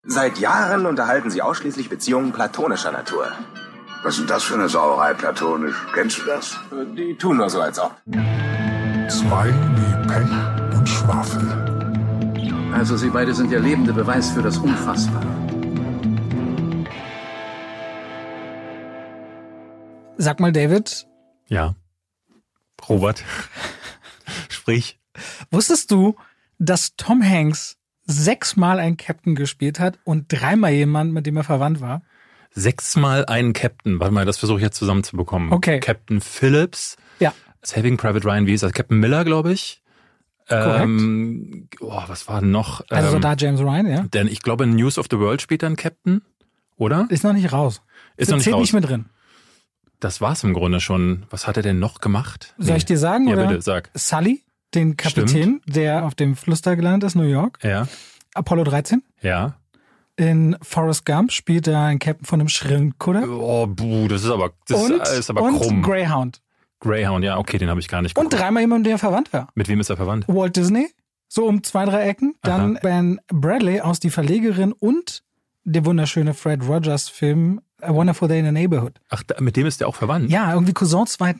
Seit Jahren unterhalten sie ausschließlich Beziehungen platonischer Natur. Was ist denn das für eine Sauerei, platonisch? Kennst du das? Die tun nur so, als ob. 2 wie Pech und Schwafel. Also Sie beide sind der lebende Beweis für das Unfassbare. Sag mal, David. Ja. Robert. Sprich. Wusstest du, dass Tom Hanks 6-mal einen Captain gespielt hat und 3-mal jemand, mit dem er verwandt war? 6-mal einen Captain. Warte mal, das versuche ich jetzt zusammenzubekommen. Okay. Captain Phillips. Ja. Saving Private Ryan, wie ist das? Captain Miller, glaube ich. Korrekt. Was war denn noch? Also so da James Ryan, ja. Denn ich glaube, in News of the World spielt er ein Captain, oder? Ist noch nicht raus. Ist noch nicht raus. Nicht mit drin. Das war's im Grunde schon. Was hat er denn noch gemacht? Soll ich dir sagen? Ja, oder? bitte, sag. Sully, den Kapitän, der auf dem Fluss da gelandet ist, New York. Ja. Apollo 13. Ja. In Forrest Gump spielt er einen Captain von einem Schrillenkutter. Oh, das ist aber und krumm. Greyhound. Greyhound, ja, okay, den habe ich gar nicht geguckt. Und 3-mal jemand, der verwandt war. Mit wem ist er verwandt? Walt Disney, so um 2-3 Ecken. Dann Ben Bradley aus Die Verlegerin und der wunderschöne Fred Rogers Film A Wonderful Day in the Neighborhood. Ach, mit dem ist der auch verwandt? Ja, irgendwie Cousin zweiten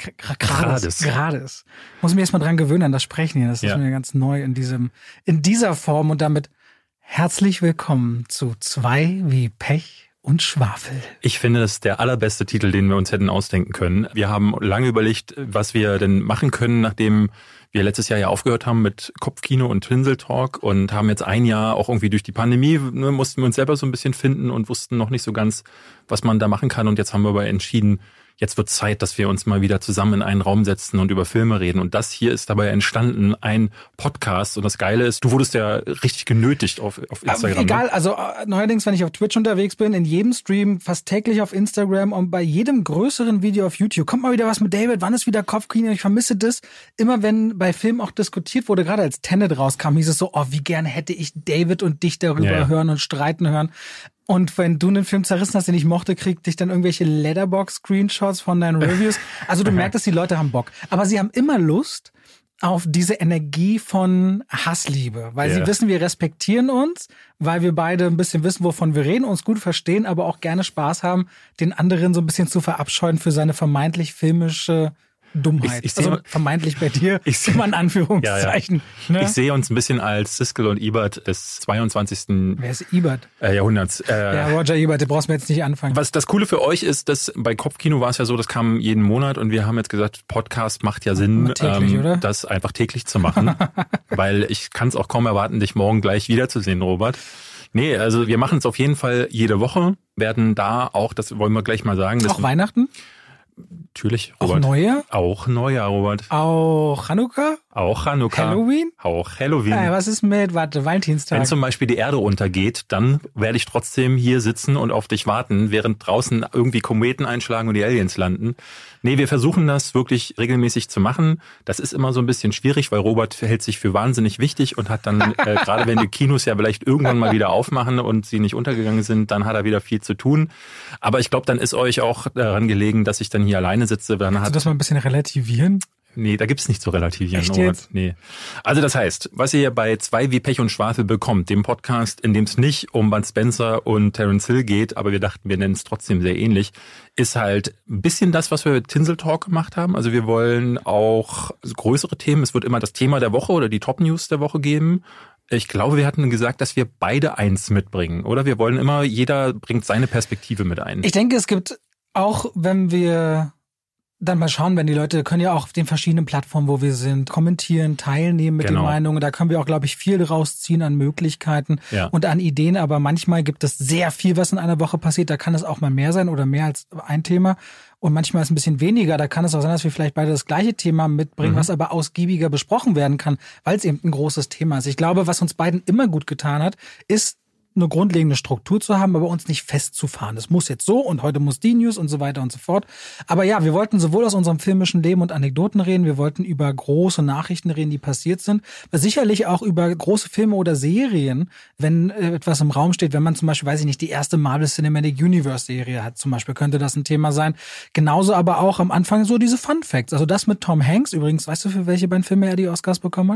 Grades. Muss mich erstmal dran gewöhnen an das Sprechen hier. Das ist mir ganz neu in dieser Form. Und damit herzlich willkommen zu 2 wie Pech und Schwafel. Ich finde, das ist der allerbeste Titel, den wir uns hätten ausdenken können. Wir haben lange überlegt, was wir denn machen können, nachdem wir letztes Jahr ja aufgehört haben mit Kopfkino und Tinseltalk und haben jetzt ein Jahr auch irgendwie durch die Pandemie, mussten wir uns selber so ein bisschen finden und wussten noch nicht so ganz, was man da machen kann. Und jetzt haben wir aber entschieden, jetzt wird Zeit, dass wir uns mal wieder zusammen in einen Raum setzen und über Filme reden. Und das hier ist dabei entstanden, ein Podcast. Und das Geile ist, du wurdest ja richtig genötigt auf Instagram. Egal, ne? also neuerdings, wenn ich auf Twitch unterwegs bin, in jedem Stream, fast täglich auf Instagram und bei jedem größeren Video auf YouTube, kommt mal wieder was mit David, wann ist wieder Kopfkino? Ich vermisse das. Immer wenn bei Filmen auch diskutiert wurde, gerade als Tenet rauskam, hieß es so, oh, wie gerne hätte ich David und dich darüber hören und streiten hören. Und wenn du einen Film zerrissen hast, den ich mochte, kriegt dich dann irgendwelche Letterboxd-Screenshots von deinen Reviews. Also du merkst, die Leute haben Bock. Aber sie haben immer Lust auf diese Energie von Hassliebe. Weil sie wissen, wir respektieren uns, weil wir beide ein bisschen wissen, wovon wir reden, uns gut verstehen, aber auch gerne Spaß haben, den anderen so ein bisschen zu verabscheuen für seine vermeintlich filmische Dummheit. Also vermeintlich bei dir, immer in Anführungszeichen. Ja. Ne? Ich sehe uns ein bisschen als Siskel und Ebert des 22. Wer ist Ebert? Jahrhunderts. Ja, Roger Ebert, du brauchst mir jetzt nicht anfangen. Was das Coole für euch ist, dass bei Kopfkino war es ja so, das kam jeden Monat und wir haben jetzt gesagt, Podcast macht ja Sinn, täglich, oder? Das einfach täglich zu machen. Weil ich kann es auch kaum erwarten, dich morgen gleich wiederzusehen, Robert. Nee, also wir machen es auf jeden Fall jede Woche, werden da auch, das wollen wir gleich mal sagen. Auch Weihnachten? Natürlich, Robert. Auch Neujahr? Auch Neujahr, Robert. Auch Chanukka? Auch Chanukka. Halloween? Auch Halloween. Was ist mit, Valentinstag? Wenn zum Beispiel die Erde untergeht, dann werde ich trotzdem hier sitzen und auf dich warten, während draußen irgendwie Kometen einschlagen und die Aliens landen. Nee, wir versuchen das wirklich regelmäßig zu machen. Das ist immer so ein bisschen schwierig, weil Robert hält sich für wahnsinnig wichtig und hat dann, gerade wenn die Kinos ja vielleicht irgendwann mal wieder aufmachen und sie nicht untergegangen sind, dann hat er wieder viel zu tun. Aber ich glaube, dann ist euch auch daran gelegen, dass ich dann hier alleine sitze. Kannst du das mal ein bisschen relativieren? Nee, da gibt's nicht zu relativieren. Echt jetzt? Nee. Also das heißt, was ihr bei 2 wie Pech und Schwafel bekommt, dem Podcast, in dem es nicht um Bud Spencer und Terence Hill geht, aber wir dachten, wir nennen es trotzdem sehr ähnlich, ist halt ein bisschen das, was wir mit Tinseltalk gemacht haben. Also wir wollen auch größere Themen. Es wird immer das Thema der Woche oder die Top-News der Woche geben. Ich glaube, wir hatten gesagt, dass wir beide eins mitbringen, oder? Wir wollen immer, jeder bringt seine Perspektive mit ein. Ich denke, es gibt auch, wenn wir dann mal schauen, wenn die Leute können ja auch auf den verschiedenen Plattformen, wo wir sind, kommentieren, teilnehmen mit den Meinungen. Da können wir auch, glaube ich, viel rausziehen an Möglichkeiten und an Ideen. Aber manchmal gibt es sehr viel, was in einer Woche passiert. Da kann es auch mal mehr sein oder mehr als ein Thema. Und manchmal ist ein bisschen weniger. Da kann es auch sein, dass wir vielleicht beide das gleiche Thema mitbringen, was aber ausgiebiger besprochen werden kann, weil es eben ein großes Thema ist. Ich glaube, was uns beiden immer gut getan hat, ist eine grundlegende Struktur zu haben, aber uns nicht festzufahren. Es muss jetzt so und heute muss die News und so weiter und so fort. Aber ja, wir wollten sowohl aus unserem filmischen Leben und Anekdoten reden, wir wollten über große Nachrichten reden, die passiert sind, aber sicherlich auch über große Filme oder Serien, wenn etwas im Raum steht, wenn man zum Beispiel, weiß ich nicht, die erste Marvel Cinematic Universe Serie hat zum Beispiel, könnte das ein Thema sein. Genauso aber auch am Anfang so diese Fun Facts. Also das mit Tom Hanks übrigens, weißt du, für welche beiden Filme er die Oscars bekommen hat?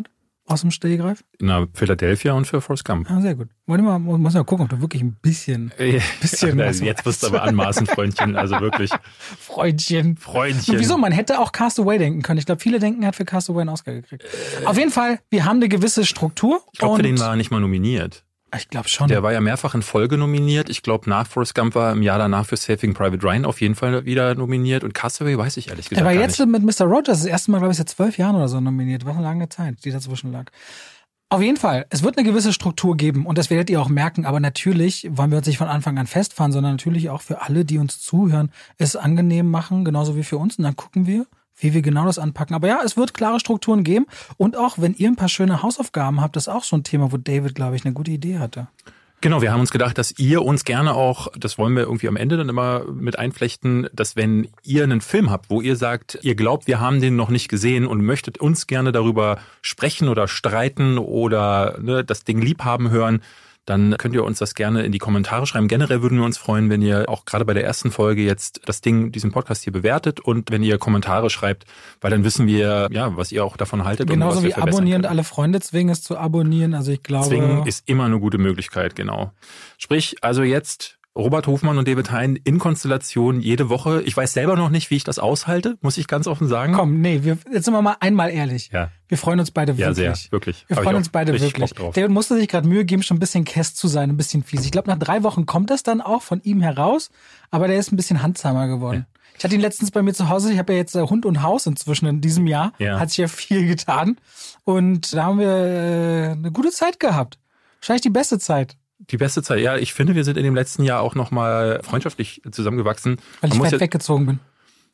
aus dem Stehgreif? Na, Philadelphia und für Forrest Gump. Ah, sehr gut. Muss mal gucken, ob du wirklich ein bisschen jetzt wirst du aber anmaßen, Freundchen, also wirklich. Freundchen. Wieso? Man hätte auch Castaway denken können. Ich glaube, viele denken, er hat für Castaway einen Oscar gekriegt. Auf jeden Fall, wir haben eine gewisse Struktur. Ich glaube, für den war er nicht mal nominiert. Ich glaube schon. Der war ja mehrfach in Folge nominiert. Ich glaube, nach Forrest Gump war im Jahr danach für Saving Private Ryan auf jeden Fall wieder nominiert. Und Castaway weiß ich ehrlich gesagt gar nicht. Er war jetzt mit Mr. Rogers das erste Mal, glaube ich, seit 12 Jahren oder so nominiert. War eine lange Zeit, die dazwischen lag. Auf jeden Fall, es wird eine gewisse Struktur geben und das werdet ihr auch merken. Aber natürlich wollen wir uns nicht von Anfang an festfahren, sondern natürlich auch für alle, die uns zuhören, es angenehm machen, genauso wie für uns. Und dann gucken wir, wie wir genau das anpacken. Aber ja, es wird klare Strukturen geben. Und auch, wenn ihr ein paar schöne Hausaufgaben habt, das ist auch so ein Thema, wo David, glaube ich, eine gute Idee hatte. Genau, wir haben uns gedacht, dass ihr uns gerne auch, das wollen wir irgendwie am Ende dann immer mit einflechten, dass wenn ihr einen Film habt, wo ihr sagt, ihr glaubt, wir haben den noch nicht gesehen und möchtet uns gerne darüber sprechen oder streiten oder das Ding liebhaben hören, dann könnt ihr uns das gerne in die Kommentare schreiben. Generell würden wir uns freuen, wenn ihr auch gerade bei der ersten Folge jetzt diesen Podcast hier bewertet und wenn ihr Kommentare schreibt, weil dann wissen wir, ja, was ihr auch davon haltet. Genauso und was wie abonnieren, alle Freunde zwingen es zu abonnieren. Also ich glaube. Zwingen ist immer eine gute Möglichkeit, genau. Sprich, also jetzt Robert Hofmann und David Hein in Konstellation jede Woche. Ich weiß selber noch nicht, wie ich das aushalte, muss ich ganz offen sagen. Komm, jetzt sind wir mal einmal ehrlich. Ja. Wir freuen uns beide wirklich. Ja, sehr, wirklich. Wir freuen uns beide wirklich. David musste sich gerade Mühe geben, schon ein bisschen Kess zu sein, ein bisschen fies. Ich glaube, nach 3 Wochen kommt das dann auch von ihm heraus, aber der ist ein bisschen handsamer geworden. Ja. Ich hatte ihn letztens bei mir zu Hause, ich habe ja jetzt Hund und Haus inzwischen in diesem Jahr, hat sich ja viel getan und da haben wir eine gute Zeit gehabt. Wahrscheinlich die beste Zeit. Die beste Zeit, ja. Ich finde, wir sind in dem letzten Jahr auch nochmal freundschaftlich zusammengewachsen. Weil ich weit weggezogen bin.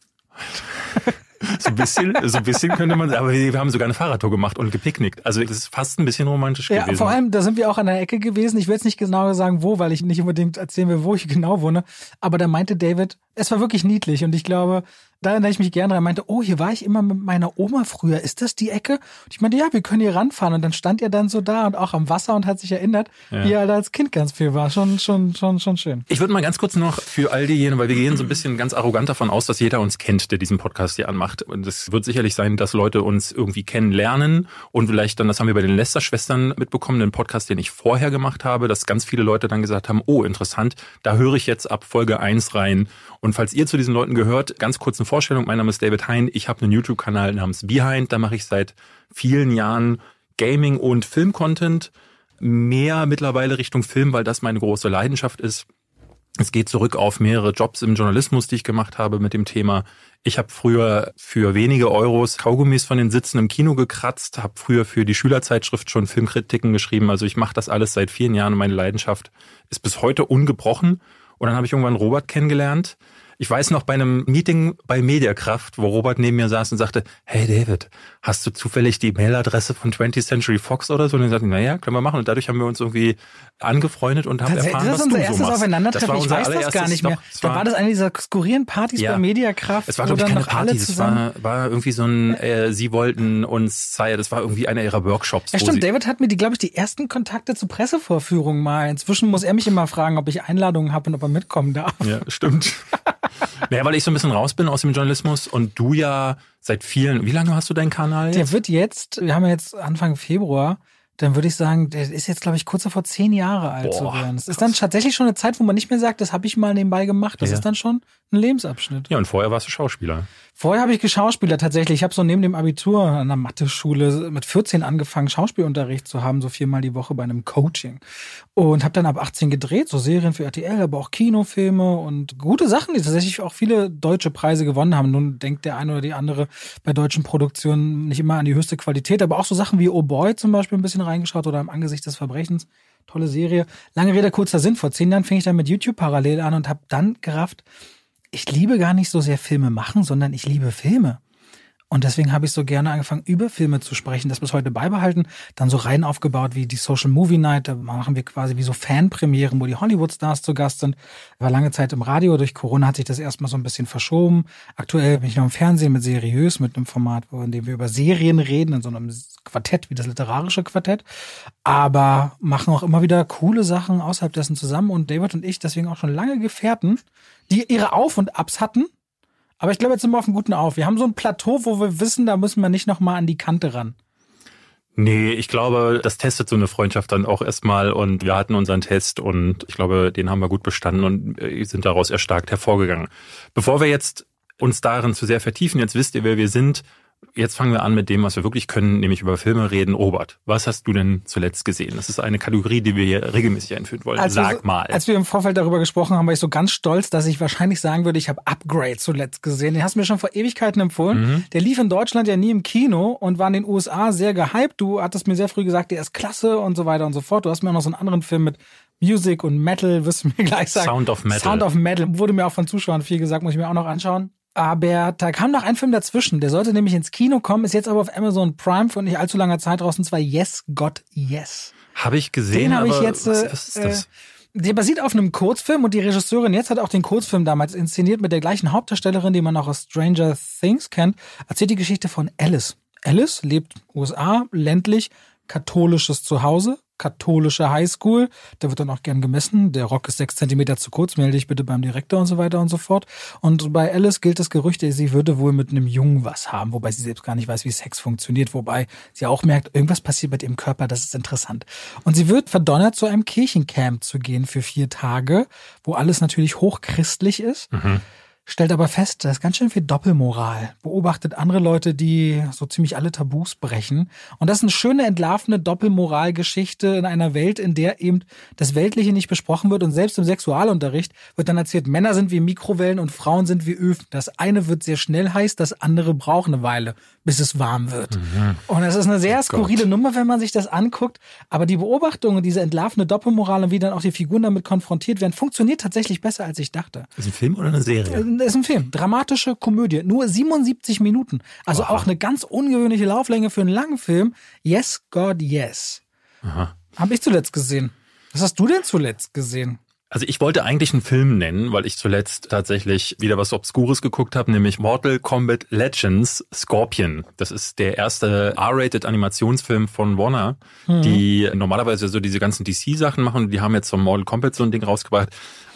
So ein bisschen könnte man, aber wir haben sogar eine Fahrradtour gemacht und gepicknickt. Also das ist fast ein bisschen romantisch gewesen. Ja, vor allem, da sind wir auch an der Ecke gewesen. Ich will jetzt nicht genau sagen, wo, weil ich nicht unbedingt erzählen will, wo ich genau wohne. Aber da meinte David, es war wirklich niedlich und ich glaube, da erinnere ich mich gerne dran, meinte, oh, hier war ich immer mit meiner Oma früher. Ist das die Ecke? Und ich meinte, ja, wir können hier ranfahren. Und dann stand er dann so da und auch am Wasser und hat sich erinnert, wie er als Kind ganz viel war. Schon schön. Ich würde mal ganz kurz noch für all diejenigen, weil wir gehen so ein bisschen ganz arrogant davon aus, dass jeder uns kennt, der diesen Podcast hier anmacht. Und es wird sicherlich sein, dass Leute uns irgendwie kennenlernen und vielleicht dann, das haben wir bei den Lester-Schwestern mitbekommen, den Podcast, den ich vorher gemacht habe, dass ganz viele Leute dann gesagt haben, oh, interessant, da höre ich jetzt ab Folge 1 rein. Und falls ihr zu diesen Leuten gehört, ganz kurz eine Vorstellung. Mein Name ist David Hein. Ich habe einen YouTube-Kanal namens Behind. Da mache ich seit vielen Jahren Gaming- und Film-Content. Mehr mittlerweile Richtung Film, weil das meine große Leidenschaft ist. Es geht zurück auf mehrere Jobs im Journalismus, die ich gemacht habe mit dem Thema. Ich habe früher für wenige Euros Kaugummis von den Sitzen im Kino gekratzt, habe früher für die Schülerzeitschrift schon Filmkritiken geschrieben. Also ich mache das alles seit vielen Jahren und meine Leidenschaft ist bis heute ungebrochen. Und dann habe ich irgendwann Robert kennengelernt. Ich weiß noch bei einem Meeting bei Mediakraft, wo Robert neben mir saß und sagte, hey David, hast du zufällig die Mailadresse von 20th Century Fox oder so? Und dann sagte ich, naja, können wir machen. Und dadurch haben wir uns irgendwie angefreundet und haben erfahren, was du so machst. Das ist unser erstes Aufeinandertreffen. Ich weiß das gar nicht mehr. Da war das eine dieser skurrilen Partys bei Mediakraft. Es war, glaube ich, keine Party. Es war irgendwie so ein, sie wollten uns zeigen, das war irgendwie einer ihrer Workshops. Ja, stimmt. David hat mir die ersten Kontakte zu Pressevorführungen mal. Inzwischen muss er mich immer fragen, ob ich Einladungen habe und ob er mitkommen darf. Ja, stimmt. Naja, weil ich so ein bisschen raus bin aus dem Journalismus und du ja seit vielen, wie lange hast du deinen Kanal jetzt? Der wird jetzt, wir haben ja jetzt Anfang Februar, dann würde ich sagen, der ist jetzt, glaube ich, kurz davor 10 Jahre alt zu werden. Das ist dann tatsächlich schon eine Zeit, wo man nicht mehr sagt, das habe ich mal nebenbei gemacht. Das ist dann schon ein Lebensabschnitt. Ja, und vorher warst du Schauspieler. Vorher habe ich geschauspielert tatsächlich. Ich habe so neben dem Abitur an der Mathe-Schule mit 14 angefangen, Schauspielunterricht zu haben, so 4-mal die Woche bei einem Coaching. Und habe dann ab 18 gedreht, so Serien für RTL, aber auch Kinofilme und gute Sachen, die tatsächlich auch viele deutsche Preise gewonnen haben. Nun denkt der eine oder die andere bei deutschen Produktionen nicht immer an die höchste Qualität, aber auch so Sachen wie Oh Boy zum Beispiel ein bisschen reingeschaut oder Im Angesicht des Verbrechens. Tolle Serie. Lange Rede, kurzer Sinn. Vor 10 Jahren fing ich dann mit YouTube parallel an und habe dann gerafft, ich liebe gar nicht so sehr Filme machen, sondern ich liebe Filme. Und deswegen habe ich so gerne angefangen, über Filme zu sprechen, das bis heute beibehalten. Dann so Reihen aufgebaut wie die Social Movie Night. Da machen wir quasi wie so Fanpremieren, wo die Hollywood-Stars zu Gast sind. War lange Zeit im Radio. Durch Corona hat sich das erstmal so ein bisschen verschoben. Aktuell bin ich noch im Fernsehen mit Seriös, mit einem Format, in dem wir über Serien reden, in so einem Quartett wie das literarische Quartett. Aber machen auch immer wieder coole Sachen außerhalb dessen zusammen. Und David und ich, deswegen auch schon lange Gefährten, die ihre Auf- und Abs hatten. Aber ich glaube, jetzt sind wir auf einem guten Auf. Wir haben so ein Plateau, wo wir wissen, da müssen wir nicht nochmal an die Kante ran. Nee, ich glaube, das testet so eine Freundschaft dann auch erstmal und wir hatten unseren Test und ich glaube, den haben wir gut bestanden und sind daraus erstarkt hervorgegangen. Bevor wir jetzt uns darin zu sehr vertiefen, jetzt wisst ihr, wer wir sind. Jetzt fangen wir an mit dem, was wir wirklich können, nämlich über Filme reden. Robert, was hast du denn zuletzt gesehen? Das ist eine Kategorie, die wir hier regelmäßig einführen wollen. Sag mal. Als wir im Vorfeld darüber gesprochen haben, war ich so ganz stolz, dass ich wahrscheinlich sagen würde, ich habe Upgrade zuletzt gesehen. Den hast du mir schon vor Ewigkeiten empfohlen. Der lief in Deutschland ja nie im Kino und war in den USA sehr gehypt. Du hattest mir sehr früh gesagt, der ist klasse und so weiter und so fort. Du hast mir auch noch so einen anderen Film mit Music und Metal, wirst du mir gleich sagen. Sound of Metal. Sound of Metal. Wurde mir auch von Zuschauern viel gesagt, muss ich mir auch noch anschauen. Aber da kam noch ein Film dazwischen, der sollte nämlich ins Kino kommen, ist jetzt aber auf Amazon Prime von nicht allzu langer Zeit draußen, und zwar Yes, God, Yes. Habe ich gesehen, den habe aber ich jetzt, was ist das? Der basiert auf einem Kurzfilm und die Regisseurin jetzt hat auch den Kurzfilm damals inszeniert mit der gleichen Hauptdarstellerin, die man auch aus Stranger Things kennt, erzählt die Geschichte von Alice. Alice lebt USA, ländlich, katholisches Zuhause, katholische Highschool, da wird dann auch gern gemessen, der Rock ist 6 Zentimeter zu kurz, melde dich bitte beim Direktor und so weiter und so fort. Und bei Alice gilt das Gerücht, sie würde wohl mit einem Jungen was haben, wobei sie selbst gar nicht weiß, wie Sex funktioniert, wobei sie auch merkt, irgendwas passiert mit ihrem Körper, das ist interessant. Und sie wird verdonnert, zu einem Kirchencamp zu gehen für 4 Tage, wo alles natürlich hochchristlich ist. Stellt aber fest, da ist ganz schön viel Doppelmoral. Beobachtet andere Leute, die so ziemlich alle Tabus brechen. Und das ist eine schöne, entlarvende Doppelmoralgeschichte in einer Welt, in der eben das Weltliche nicht besprochen wird. Und selbst im Sexualunterricht wird dann erzählt, Männer sind wie Mikrowellen und Frauen sind wie Öfen. Das eine wird sehr schnell heiß, das andere braucht eine Weile, bis es warm wird. Und das ist eine sehr skurrile Nummer, wenn man sich das anguckt. Aber die Beobachtung und diese entlarvende Doppelmoral und wie dann auch die Figuren damit konfrontiert werden, funktioniert tatsächlich besser, als ich dachte. Ist ein Film oder eine Serie? Ist ein Film. Dramatische Komödie. Nur 77 Minuten. Also auch eine ganz ungewöhnliche Lauflänge für einen langen Film. Yes, God, Yes. Habe ich zuletzt gesehen. Was hast du denn zuletzt gesehen? Also ich wollte eigentlich einen Film nennen, weil ich zuletzt tatsächlich wieder was Obskures geguckt habe, nämlich Mortal Kombat Legends Scorpion. Das ist der erste R-rated Animationsfilm von Warner, die normalerweise so diese ganzen DC-Sachen machen. Die haben jetzt vom Mortal Kombat so ein Ding rausgebracht.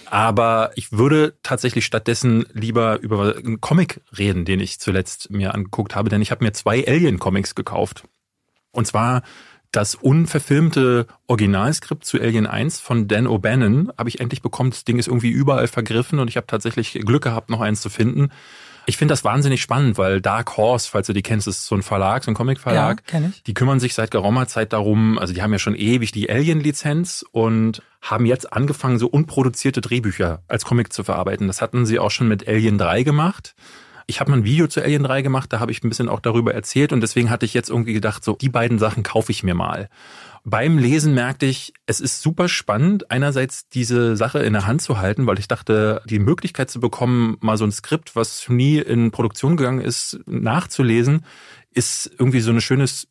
Aber ich würde tatsächlich stattdessen lieber über einen Comic reden, den ich zuletzt mir angeguckt habe, denn ich habe mir 2 Alien-Comics gekauft. Und zwar das unverfilmte Originalskript zu Alien 1 von Dan O'Bannon habe ich endlich bekommen. Das Ding ist irgendwie überall vergriffen und ich habe tatsächlich Glück gehabt, noch eins zu finden. Ich finde das wahnsinnig spannend, weil Dark Horse, falls du die kennst, ist so ein Verlag, so ein Comic-Verlag. Ja, kenn ich. Die kümmern sich seit geraumer Zeit darum, also die haben ja schon ewig die Alien-Lizenz und haben jetzt angefangen, so unproduzierte Drehbücher als Comic zu verarbeiten. Das hatten sie auch schon mit Alien 3 gemacht. Ich habe mal ein Video zu Alien 3 gemacht, da habe ich ein bisschen auch darüber erzählt und deswegen hatte ich jetzt irgendwie gedacht, so die beiden Sachen kaufe ich mir mal. Beim Lesen merkte ich, es ist super spannend, einerseits diese Sache in der Hand zu halten, weil ich dachte, die Möglichkeit zu bekommen, mal so ein Skript, was nie in Produktion gegangen ist, nachzulesen, ist irgendwie so eine schönes,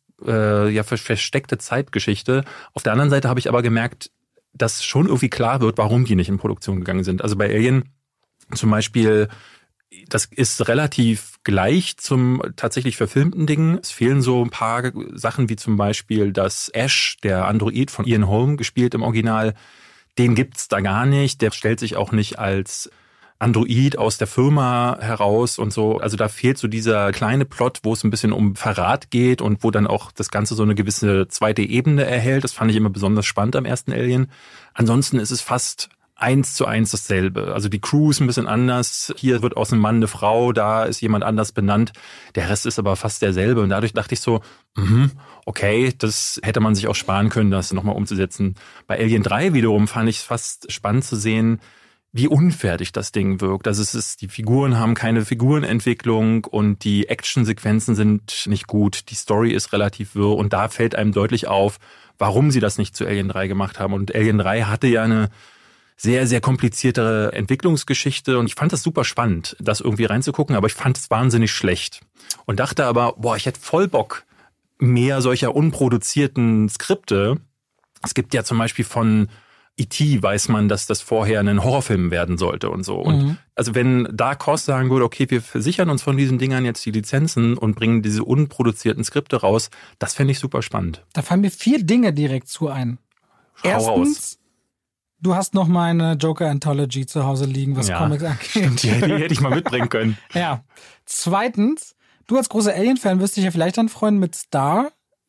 versteckte Zeitgeschichte. Auf der anderen Seite habe ich aber gemerkt, dass schon irgendwie klar wird, warum die nicht in Produktion gegangen sind. Also bei Alien zum Beispiel, das ist relativ gleich zum tatsächlich verfilmten Ding. Es fehlen so ein paar Sachen, wie zum Beispiel, dass Ash, der Android von Ian Holm, gespielt im Original, den gibt's da gar nicht. Der stellt sich auch nicht als Android aus der Firma heraus und so. Also da fehlt so dieser kleine Plot, wo es ein bisschen um Verrat geht und wo dann auch das Ganze so eine gewisse zweite Ebene erhält. Das fand ich immer besonders spannend am ersten Alien. Ansonsten ist es fast 1:1 dasselbe. Also die Crew ist ein bisschen anders. Hier wird aus einem Mann eine Frau, da ist jemand anders benannt. Der Rest ist aber fast derselbe. Und dadurch dachte ich so, okay, das hätte man sich auch sparen können, das nochmal umzusetzen. Bei Alien 3 wiederum fand ich es fast spannend zu sehen, wie unfertig das Ding wirkt. Also die Figuren haben keine Figurenentwicklung und die Actionsequenzen sind nicht gut. Die Story ist relativ wirr und da fällt einem deutlich auf, warum sie das nicht zu Alien 3 gemacht haben. Und Alien 3 hatte ja eine sehr, sehr komplizierte Entwicklungsgeschichte und ich fand das super spannend, das irgendwie reinzugucken, aber ich fand es wahnsinnig schlecht und dachte aber, ich hätte voll Bock, mehr solcher unproduzierten Skripte. Es gibt ja zum Beispiel von E.T. weiß man, dass das vorher ein Horrorfilm werden sollte und so. Und also wenn Dark Horse sagen würde, okay, wir versichern uns von diesen Dingern jetzt die Lizenzen und bringen diese unproduzierten Skripte raus, das fände ich super spannend. Da fallen mir 4 Dinge direkt zu ein. Erstens, du hast noch meine Joker-Anthology zu Hause liegen, was Comics angeht. Stimmt, die hätte ich mal mitbringen können. Ja. Zweitens, du als großer Alien-Fan wirst dich ja vielleicht dann freuen mit Star.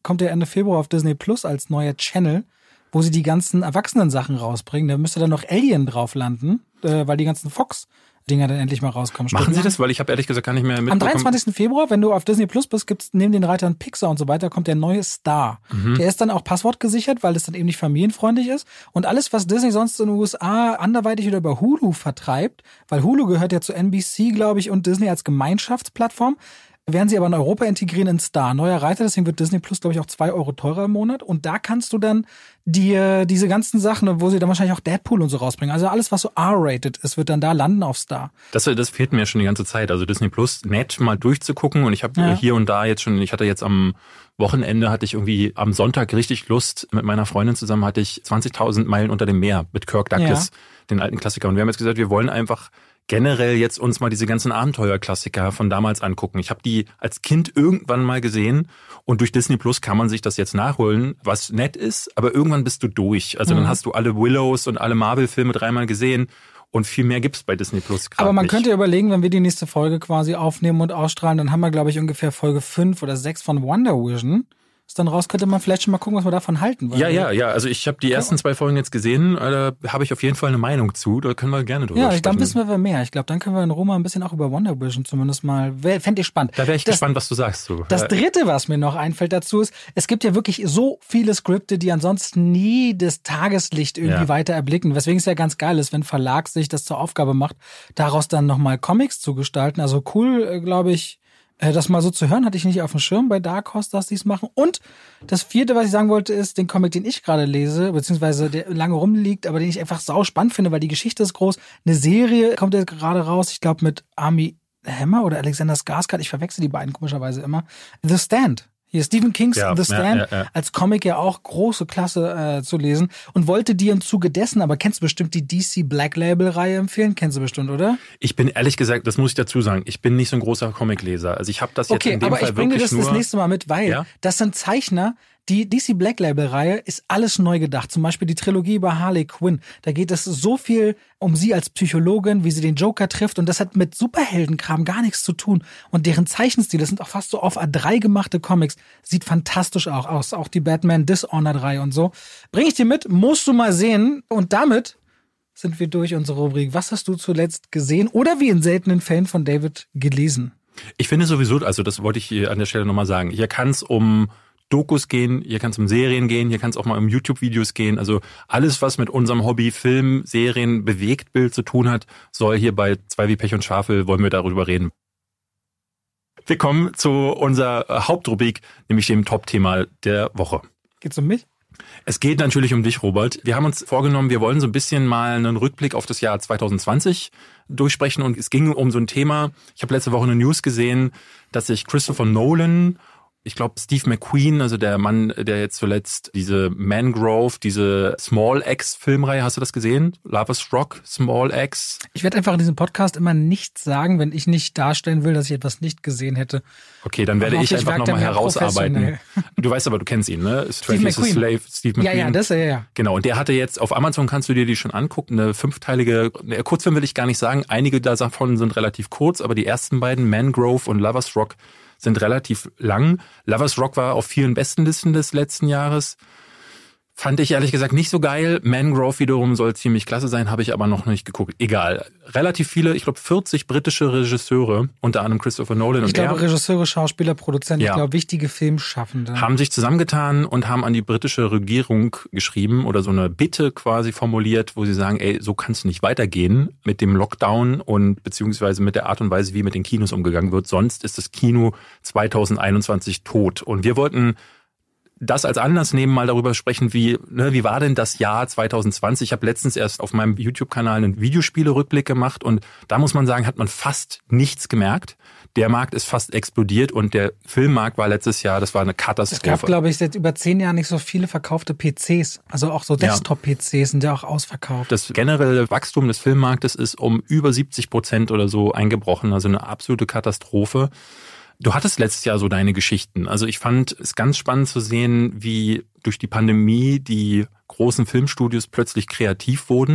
kommt ja Ende Februar auf Disney Plus als neuer Channel, wo sie die ganzen Erwachsenen-Sachen rausbringen. Da müsste dann noch Alien drauf landen, weil die ganzen Fox-Dinger dann endlich mal rauskommen. Machen Sie das? Weil ich habe ehrlich gesagt gar nicht mehr mitbekommen. Am 23. Februar, wenn du auf Disney Plus bist, gibt's neben den Reitern Pixar und so weiter, kommt der neue Star. Der ist dann auch passwortgesichert, weil das dann eben nicht familienfreundlich ist. Und alles, was Disney sonst in den USA anderweitig oder über Hulu vertreibt, weil Hulu gehört ja zu NBC, glaube ich, und Disney als Gemeinschaftsplattform, werden sie aber in Europa integrieren in Star. Neuer Reiter, deswegen wird Disney Plus, glaube ich, auch 2 € teurer im Monat. Und da kannst du dann dir diese ganzen Sachen, wo sie dann wahrscheinlich auch Deadpool und so rausbringen. Also alles, was so R-rated ist, wird dann da landen auf Star. Das fehlt mir schon die ganze Zeit. Also Disney Plus nett mal durchzugucken. Und ich habe hier und da jetzt schon, ich hatte jetzt am Wochenende, hatte ich irgendwie am Sonntag richtig Lust. Mit meiner Freundin zusammen hatte ich 20.000 Meilen unter dem Meer mit Kirk Douglas, den alten Klassiker. Und wir haben jetzt gesagt, wir wollen einfach generell jetzt uns mal diese ganzen Abenteuerklassiker von damals angucken. Ich habe die als Kind irgendwann mal gesehen und durch Disney Plus kann man sich das jetzt nachholen, was nett ist, aber irgendwann bist du durch. Also dann hast du alle Willows und alle Marvel-Filme 3-mal gesehen und viel mehr gibt's bei Disney Plus gerade. Aber man nicht. könnte überlegen, wenn wir die nächste Folge quasi aufnehmen und ausstrahlen, dann haben wir, glaube ich, ungefähr Folge 5 oder 6 von Wonder Vision. Dann raus könnte man vielleicht schon mal gucken, was wir davon halten. Ja. Also ich habe die ersten 2 Folgen jetzt gesehen, da habe ich auf jeden Fall eine Meinung zu, da können wir gerne drüber sprechen. Ja, dann wissen wir mehr. Ich glaube, dann können wir in Roma ein bisschen auch über Wonder Vision zumindest mal, fände ich spannend. Da wäre ich gespannt, was du sagst. Das Dritte, was mir noch einfällt dazu ist, es gibt ja wirklich so viele Skripte, die ansonsten nie das Tageslicht irgendwie weiter erblicken, weswegen es ja ganz geil ist, wenn ein Verlag sich das zur Aufgabe macht, daraus dann nochmal Comics zu gestalten. Also cool, glaube ich, das mal so zu hören, hatte ich nicht auf dem Schirm bei Dark Horse, dass die es machen. Und das 4., was ich sagen wollte, ist den Comic, den ich gerade lese, beziehungsweise der lange rumliegt, aber den ich einfach sau spannend finde, weil die Geschichte ist groß. Eine Serie kommt jetzt gerade raus, ich glaube mit Armie Hammer oder Alexander Skarsgård, ich verwechsel die beiden komischerweise immer. The Stand. Hier Stephen Kings The Stand als Comic ja auch große Klasse zu lesen und wollte dir im Zuge dessen, aber kennst du bestimmt die DC Black Label Reihe empfehlen? Kennst du bestimmt, oder? Ich bin ehrlich gesagt, das muss ich dazu sagen, ich bin nicht so ein großer Comicleser. Also ich habe das jetzt in dem Fall wirklich nur... Okay, aber ich bringe das nächste Mal mit, weil das sind Zeichner. Die DC Black Label Reihe ist alles neu gedacht. Zum Beispiel die Trilogie über Harley Quinn. Da geht es so viel um sie als Psychologin, wie sie den Joker trifft. Und das hat mit Superheldenkram gar nichts zu tun. Und deren Zeichenstil, das sind auch fast so auf A3 gemachte Comics. Sieht fantastisch auch aus. Auch die Batman Dishonored Reihe und so. Bring ich dir mit, musst du mal sehen. Und damit sind wir durch unsere Rubrik. Was hast du zuletzt gesehen oder wie in seltenen Fällen von David gelesen? Ich finde sowieso, also das wollte ich hier an der Stelle nochmal sagen. Hier kann es um Dokus gehen, hier kann es um Serien gehen, hier kann es auch mal um YouTube-Videos gehen. Also alles, was mit unserem Hobby Film, Serien, Bewegtbild zu tun hat, soll hier bei 2 wie Pech und Schwafel, wollen wir darüber reden. Wir kommen zu unserer Hauptrubrik, nämlich dem Top-Thema der Woche. Geht's um mich? Es geht natürlich um dich, Robert. Wir haben uns vorgenommen, wir wollen so ein bisschen mal einen Rückblick auf das Jahr 2020 durchsprechen und es ging um so ein Thema. Ich habe letzte Woche eine News gesehen, dass sich Christopher Nolan, ich glaube Steve McQueen, also der Mann, der jetzt zuletzt diese Mangrove, diese Small Axe Filmreihe, hast du das gesehen? Lovers Rock, Small Axe? Ich werde einfach in diesem Podcast immer nichts sagen, wenn ich nicht darstellen will, dass ich etwas nicht gesehen hätte. Okay, dann werde ich einfach nochmal herausarbeiten. Du weißt aber, du kennst ihn, ne? Steve McQueen. Slave, Steve McQueen. Ja, das ja. Genau, und der hatte jetzt, auf Amazon kannst du dir die schon angucken, eine 5-teilige, Kurzfilm will ich gar nicht sagen, einige davon sind relativ kurz, aber die ersten beiden, Mangrove und Lovers Rock, sind relativ lang. Lovers Rock war auf vielen Bestenlisten des letzten Jahres. Fand ich ehrlich gesagt nicht so geil. Mangrove wiederum soll ziemlich klasse sein, habe ich aber noch nicht geguckt. Egal. Relativ viele, ich glaube 40 britische Regisseure, unter anderem Christopher Nolan ich glaube Regisseure, Schauspieler, Produzenten, ich glaube wichtige Filmschaffende. Haben sich zusammengetan und haben an die britische Regierung geschrieben oder so eine Bitte quasi formuliert, wo sie sagen, ey, so kann es nicht weitergehen mit dem Lockdown und beziehungsweise mit der Art und Weise, wie mit den Kinos umgegangen wird. Sonst ist das Kino 2021 tot. Und wir wollten das als Anlass nehmen, mal darüber sprechen, wie war denn das Jahr 2020? Ich habe letztens erst auf meinem YouTube-Kanal einen Videospiele-Rückblick gemacht und da muss man sagen, hat man fast nichts gemerkt. Der Markt ist fast explodiert und der Filmmarkt war letztes Jahr, das war eine Katastrophe. Es gab, glaube ich, seit über 10 Jahren nicht so viele verkaufte PCs. Also auch so Desktop-PCs sind ja auch ausverkauft. Das generelle Wachstum des Filmmarktes ist um über 70% oder so eingebrochen. Also eine absolute Katastrophe. Du hattest letztes Jahr so deine Geschichten. Also ich fand es ganz spannend zu sehen, wie durch die Pandemie die großen Filmstudios plötzlich kreativ wurden.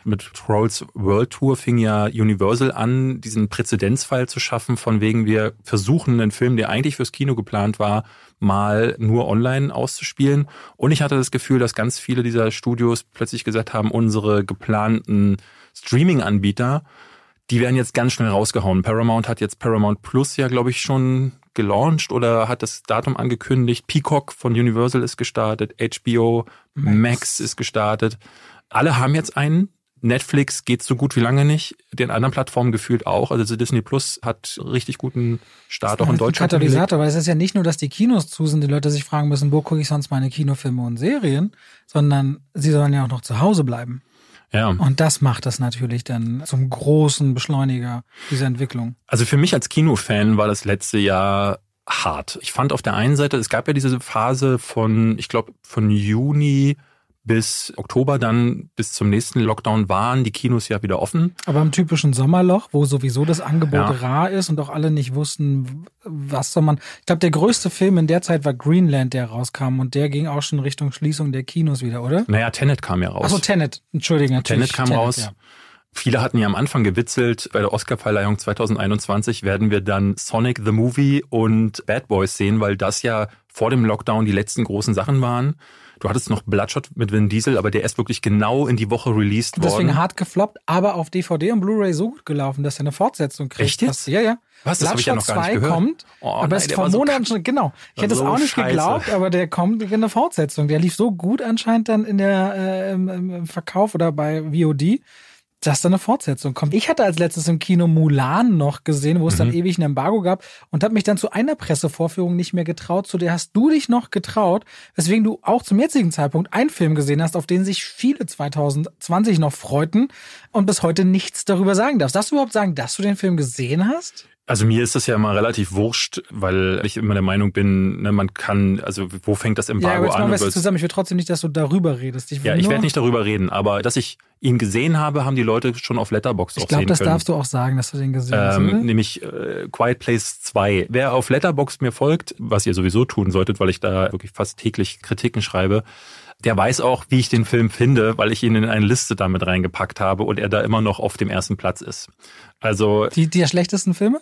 Mit Trolls World Tour fing ja Universal an, diesen Präzedenzfall zu schaffen, von wegen wir versuchen, einen Film, der eigentlich fürs Kino geplant war, mal nur online auszuspielen. Und ich hatte das Gefühl, dass ganz viele dieser Studios plötzlich gesagt haben, unsere geplanten Streaming-Anbieter, die werden jetzt ganz schnell rausgehauen. Paramount hat jetzt Paramount Plus ja, glaube ich, schon gelauncht oder hat das Datum angekündigt. Peacock von Universal ist gestartet, HBO Max ist gestartet. Alle haben jetzt einen. Netflix geht so gut wie lange nicht. Den anderen Plattformen gefühlt auch. Also Disney Plus hat richtig guten Start auch in Deutschland. Katalysator, weil es ist ja nicht nur, dass die Kinos zu sind, die Leute sich fragen müssen, wo gucke ich sonst meine Kinofilme und Serien, sondern sie sollen ja auch noch zu Hause bleiben. Ja. Und das macht das natürlich dann zum großen Beschleuniger dieser Entwicklung. Also für mich als Kinofan war das letzte Jahr hart. Ich fand auf der einen Seite, es gab ja diese Phase von, ich glaube, von Juni bis Oktober, dann bis zum nächsten Lockdown waren die Kinos ja wieder offen. Aber im typischen Sommerloch, wo sowieso das Angebot rar ist und auch alle nicht wussten, was soll man... Ich glaube, der größte Film in der Zeit war Greenland, der rauskam und der ging auch schon Richtung Schließung der Kinos wieder, oder? Naja, Tenet kam ja raus. Achso, Tenet. Entschuldigung, natürlich. Tenet kam raus. Ja. Viele hatten ja am Anfang gewitzelt, bei der Oscarverleihung 2021 werden wir dann Sonic the Movie und Bad Boys sehen, weil das ja vor dem Lockdown die letzten großen Sachen waren. Du hattest noch Bloodshot mit Vin Diesel, aber der ist wirklich genau in die Woche released worden. Deswegen hart gefloppt, aber auf DVD und Blu-ray so gut gelaufen, dass er eine Fortsetzung kriegt. Echt jetzt? Ja. Was? Das habe ich ja noch gar nicht gehört. Kommt, aber es ist vor Monaten schon, genau. Ich hätte es auch nicht geglaubt, aber der kommt in eine Fortsetzung. Der lief so gut anscheinend dann in der im Verkauf oder bei VOD, dass da eine Fortsetzung kommt. Ich hatte als letztes im Kino Mulan noch gesehen, wo es dann ewig ein Embargo gab und habe mich dann zu einer Pressevorführung nicht mehr getraut. Zu der hast du dich noch getraut, weswegen du auch zum jetzigen Zeitpunkt einen Film gesehen hast, auf den sich viele 2020 noch freuten und bis heute nichts darüber sagen darfst. Darfst du überhaupt sagen, dass du den Film gesehen hast? Also mir ist das ja immer relativ wurscht, weil ich immer der Meinung bin, ne, man kann, also wo fängt das Embargo an? Ja, aber jetzt machen wir es zusammen. Ich will trotzdem nicht, dass du darüber redest. Ich werde nicht darüber reden, aber dass ich ihn gesehen habe, haben die Leute schon auf Letterboxd auch sehen können. Ich glaube, das darfst du auch sagen, dass du den gesehen hast, oder? Nämlich Quiet Place 2. Wer auf Letterboxd mir folgt, was ihr sowieso tun solltet, weil ich da wirklich fast täglich Kritiken schreibe, der weiß auch, wie ich den Film finde, weil ich ihn in eine Liste damit reingepackt habe und er da immer noch auf dem ersten Platz ist. Also die schlechtesten Filme?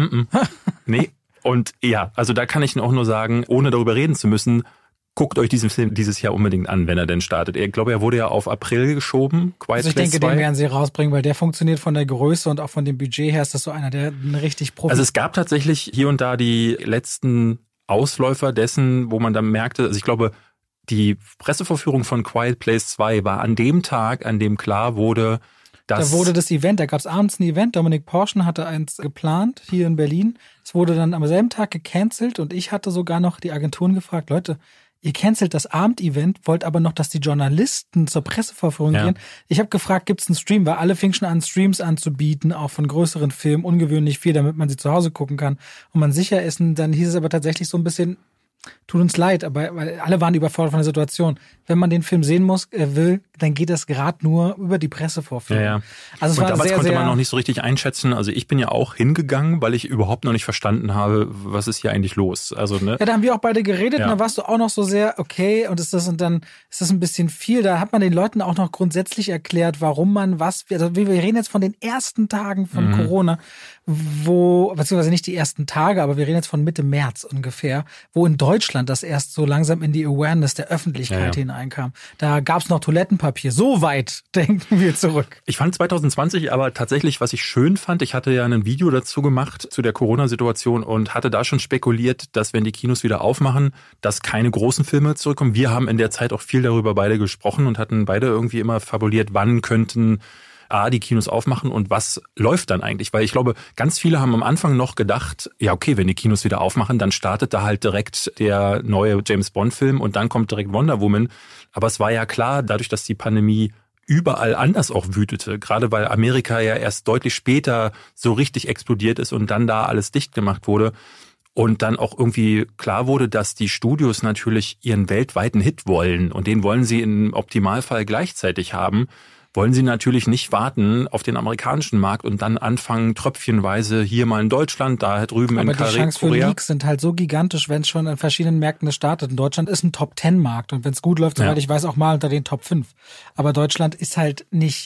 Nee. Und ja, also da kann ich auch nur sagen, ohne darüber reden zu müssen, guckt euch diesen Film dieses Jahr unbedingt an, wenn er denn startet. Ich glaube, er wurde ja auf April geschoben. Also ich denke, den werden sie rausbringen, weil der funktioniert von der Größe und auch von dem Budget her. Ist das so einer, der richtig Profi... Also es gab tatsächlich hier und da die letzten Ausläufer dessen, wo man dann merkte, also ich glaube, die Pressevorführung von Quiet Place 2 war an dem Tag, an dem klar wurde, da wurde das Event, da gab es abends ein Event, Dominik Porschen hatte eins geplant hier in Berlin. Es wurde dann am selben Tag gecancelt und ich hatte sogar noch die Agenturen gefragt, Leute, ihr cancelt das Abendevent, wollt aber noch, dass die Journalisten zur Pressevorführung gehen. Ich habe gefragt, gibt's einen Stream, weil alle fingen schon an, Streams anzubieten, auch von größeren Filmen, ungewöhnlich viel, damit man sie zu Hause gucken kann und man sicher ist. Und dann hieß es aber tatsächlich so ein bisschen, tut uns leid, aber weil alle waren überfordert von der Situation. Wenn man den Film sehen will, dann geht das gerade nur über die Pressevorführung. Ja. Also es war damals sehr, konnte sehr man noch nicht so richtig einschätzen. Also ich bin ja auch hingegangen, weil ich überhaupt noch nicht verstanden habe, was ist hier eigentlich los. Also ne. Ja, da haben wir auch beide geredet und dann warst du auch noch so sehr, okay, und dann ist das ein bisschen viel. Da hat man den Leuten auch noch grundsätzlich erklärt, warum man also wir reden jetzt von den ersten Tagen von Corona, beziehungsweise nicht die ersten Tage, aber wir reden jetzt von Mitte März ungefähr, wo in Deutschland das erst so langsam in die Awareness der Öffentlichkeit hineinkam. Da gab's noch Toilettenpapier. So weit denken wir zurück. Ich fand 2020 aber tatsächlich, was ich schön fand, ich hatte ja ein Video dazu gemacht zu der Corona-Situation und hatte da schon spekuliert, dass wenn die Kinos wieder aufmachen, dass keine großen Filme zurückkommen. Wir haben in der Zeit auch viel darüber beide gesprochen und hatten beide irgendwie immer fabuliert, wann könnten die Kinos aufmachen und was läuft dann eigentlich? Weil ich glaube, ganz viele haben am Anfang noch gedacht, ja okay, wenn die Kinos wieder aufmachen, dann startet da halt direkt der neue James-Bond-Film und dann kommt direkt Wonder Woman. Aber es war ja klar, dadurch, dass die Pandemie überall anders auch wütete, gerade weil Amerika ja erst deutlich später so richtig explodiert ist und dann da alles dicht gemacht wurde und dann auch irgendwie klar wurde, dass die Studios natürlich ihren weltweiten Hit wollen und den wollen sie im Optimalfall gleichzeitig haben, wollen sie natürlich nicht warten auf den amerikanischen Markt und dann anfangen, tröpfchenweise hier mal in Deutschland, da drüben in Korea. Aber die Chance für Leaks sind halt so gigantisch, wenn es schon an verschiedenen Märkten startet. In Deutschland ist ein Top-10-Markt und wenn es gut läuft, soweit ich weiß, auch mal unter den Top 5. Aber Deutschland ist halt nicht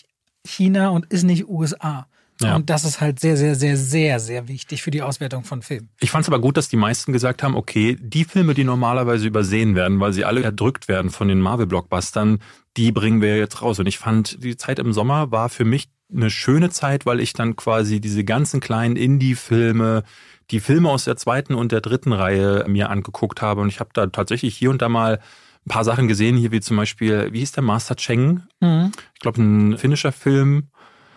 China und ist nicht USA. Ja. Und das ist halt sehr, sehr, sehr, sehr, sehr wichtig für die Auswertung von Filmen. Ich fand es aber gut, dass die meisten gesagt haben, okay, die Filme, die normalerweise übersehen werden, weil sie alle erdrückt werden von den Marvel-Blockbustern, die bringen wir jetzt raus. Und ich fand, die Zeit im Sommer war für mich eine schöne Zeit, weil ich dann quasi diese ganzen kleinen Indie-Filme, die Filme aus der 2. und der 3. Reihe mir angeguckt habe. Und ich habe da tatsächlich hier und da mal ein paar Sachen gesehen, hier wie zum Beispiel, wie hieß der, Master Cheng? Ich glaube, ein finnischer Film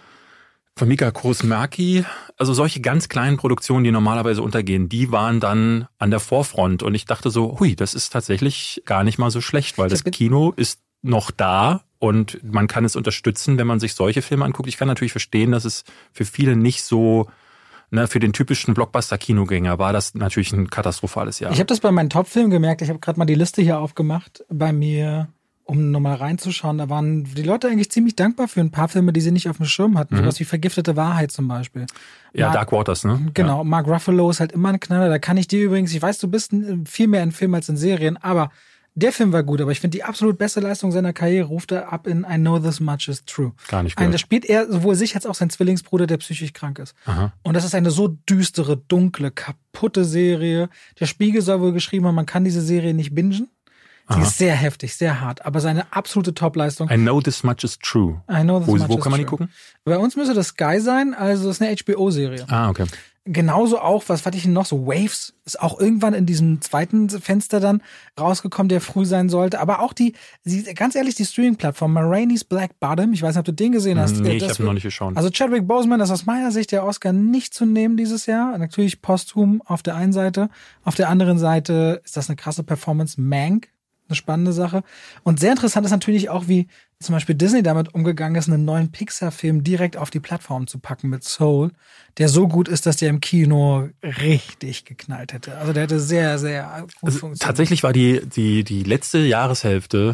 von Mika Kaurismäki. Also solche ganz kleinen Produktionen, die normalerweise untergehen, die waren dann an der Vorfront. Und ich dachte so, hui, das ist tatsächlich gar nicht mal so schlecht, weil das Kino ist noch da und man kann es unterstützen, wenn man sich solche Filme anguckt. Ich kann natürlich verstehen, dass es für viele nicht so, für den typischen Blockbuster-Kinogänger war das natürlich ein katastrophales Jahr. Ich habe das bei meinen Top-Filmen gemerkt. Ich habe gerade mal die Liste hier aufgemacht bei mir, um nochmal reinzuschauen. Da waren die Leute eigentlich ziemlich dankbar für ein paar Filme, die sie nicht auf dem Schirm hatten. Sowas wie Vergiftete Wahrheit zum Beispiel. Ja, Dark Waters, ne? Genau, ja. Mark Ruffalo ist halt immer ein Knaller. Da kann ich dir übrigens, ich weiß, du bist viel mehr in Filmen als in Serien, aber der Film war gut, aber ich finde, die absolut beste Leistung seiner Karriere ruft er ab in I Know This Much Is True. Gar nicht gehört. Da spielt er sowohl sich als auch sein Zwillingsbruder, der psychisch krank ist. Aha. Und das ist eine so düstere, dunkle, kaputte Serie. Der Spiegel soll wohl geschrieben haben, man kann diese Serie nicht bingen. Sie ist sehr heftig, sehr hart, aber seine absolute Top-Leistung. I Know This Much Is True. I Know This Much Is True. Wo kann man die gucken? Bei uns müsste das Sky sein, also es ist eine HBO-Serie. Ah, okay. Genauso auch, was hatte ich denn noch so? Waves ist auch irgendwann in diesem zweiten Fenster dann rausgekommen, der früh sein sollte. Aber auch ganz ehrlich, die Streaming-Plattform Ma Rainey's Black Bottom, ich weiß nicht, ob du den gesehen hast. Nee, ich habe noch nicht geschaut. Also Chadwick Boseman ist aus meiner Sicht der Oscar nicht zu nehmen dieses Jahr. Natürlich posthum auf der einen Seite. Auf der anderen Seite ist das eine krasse Performance. Mank, eine spannende Sache. Und sehr interessant ist natürlich auch, wie zum Beispiel Disney damit umgegangen ist, einen neuen Pixar-Film direkt auf die Plattform zu packen mit Soul, der so gut ist, dass der im Kino richtig geknallt hätte. Also der hätte sehr, sehr gut funktioniert. Tatsächlich war die letzte Jahreshälfte,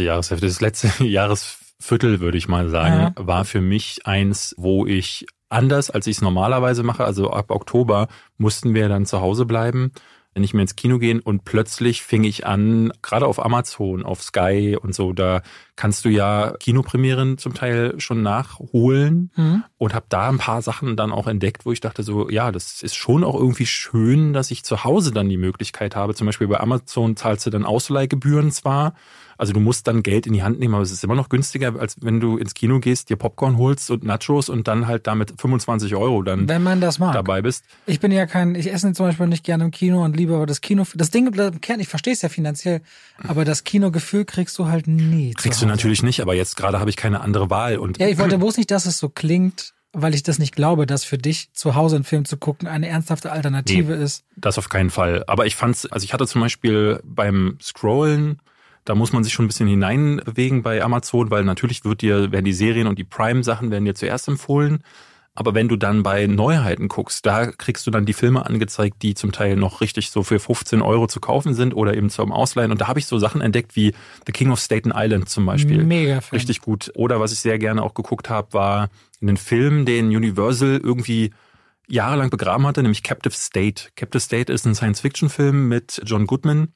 das letzte Jahresviertel, würde ich mal sagen, war für mich eins, wo ich anders, als ich es normalerweise mache, also ab Oktober mussten wir dann zu Hause bleiben, nicht mehr ins Kino gehen und plötzlich fing ich an, gerade auf Amazon, auf Sky und so, da kannst du ja Kinopremieren zum Teil schon nachholen und habe da ein paar Sachen dann auch entdeckt, wo ich dachte so, ja, das ist schon auch irgendwie schön, dass ich zu Hause dann die Möglichkeit habe. Zum Beispiel bei Amazon zahlst du dann Ausleihgebühren zwar, also du musst dann Geld in die Hand nehmen, aber es ist immer noch günstiger, als wenn du ins Kino gehst, dir Popcorn holst und Nachos und dann halt damit 25 € dann, wenn man das mag, dabei bist. Ich bin ja ich esse zum Beispiel nicht gerne im Kino und liebe aber das Ding im Kern, ich verstehe es ja finanziell, aber das Kinogefühl kriegst du halt nie. Kriegst du natürlich nicht, aber jetzt gerade habe ich keine andere Wahl. Und ja, ich wollte bloß nicht, dass es so klingt, weil ich das nicht glaube, dass für dich zu Hause einen Film zu gucken eine ernsthafte Alternative ist. Das auf keinen Fall. Aber ich hatte zum Beispiel beim Scrollen, da muss man sich schon ein bisschen hineinbewegen bei Amazon, weil natürlich werden die Serien und die Prime-Sachen werden dir zuerst empfohlen. Aber wenn du dann bei Neuheiten guckst, da kriegst du dann die Filme angezeigt, die zum Teil noch richtig so für 15 € zu kaufen sind oder eben zum Ausleihen. Und da habe ich so Sachen entdeckt wie The King of Staten Island zum Beispiel. Mega Film. Richtig gut. Oder was ich sehr gerne auch geguckt habe, war einen Film, den Universal irgendwie jahrelang begraben hatte, nämlich Captive State. Captive State ist ein Science-Fiction-Film mit John Goodman,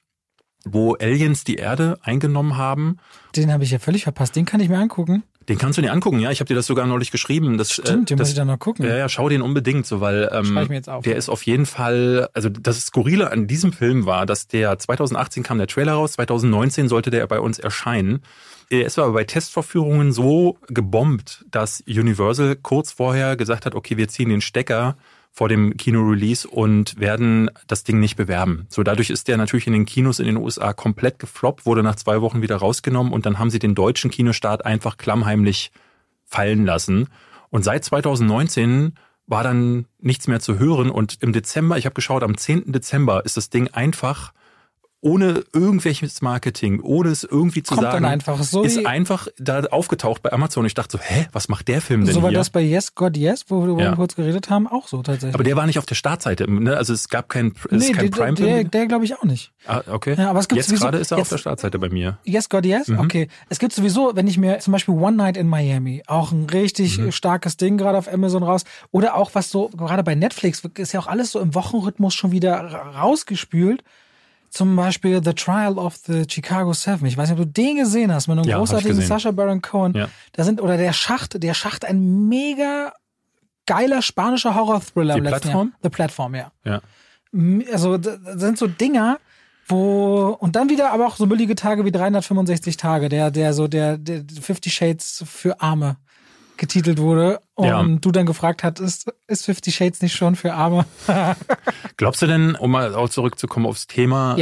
wo Aliens die Erde eingenommen haben. Den habe ich ja völlig verpasst. Den kann ich mir angucken. Den kannst du dir angucken, ja. Ich habe dir das sogar neulich geschrieben. Stimmt, den muss ich dann noch gucken. Ja, schau den unbedingt, so, weil schreib ich mir jetzt auf. Der ist auf jeden Fall, also das Skurrile an diesem Film war, dass 2018 kam der Trailer raus, 2019 sollte der bei uns erscheinen. Er ist aber bei Testvorführungen so gebombt, dass Universal kurz vorher gesagt hat, okay, wir ziehen den Stecker vor dem Kino-Release und werden das Ding nicht bewerben. So, dadurch ist der natürlich in den Kinos in den USA komplett gefloppt, wurde nach 2 Wochen wieder rausgenommen und dann haben sie den deutschen Kinostart einfach klammheimlich fallen lassen. Und seit 2019 war dann nichts mehr zu hören und im Dezember, ich habe geschaut, am 10. Dezember ist das Ding einfach ohne irgendwelches Marketing, ohne es irgendwie zu sagen, ist einfach da aufgetaucht bei Amazon. Ich dachte so, was macht der Film denn hier? So war das bei Yes, God Yes, wo wir kurz geredet haben, auch so tatsächlich. Aber der war nicht auf der Startseite, ne? Also es gab kein Prime-Film. Der glaube ich auch nicht. Ah, okay. Ja, aber es gibt jetzt gerade ist er auf der Startseite bei mir. Yes, God Yes? Okay. Es gibt sowieso, wenn ich mir zum Beispiel One Night in Miami, auch ein richtig starkes Ding gerade auf Amazon raus, oder auch was so, gerade bei Netflix, ist ja auch alles so im Wochenrhythmus schon wieder rausgespült. zum Beispiel The Trial of the Chicago 7. Ich weiß nicht, ob du den gesehen hast, mit einem großartigen Sacha Baron Cohen. Ja. Oder der Schacht, ein mega geiler spanischer Horror-Thriller im letzten Jahr. The Platform, ja. Also, das sind so Dinger, und dann wieder aber auch so müllige Tage wie 365 Tage, der 50 Shades für Arme getitelt wurde und du dann gefragt hattest, ist 50 Shades nicht schon für Arme? Glaubst du denn, um mal auch zurückzukommen aufs Thema,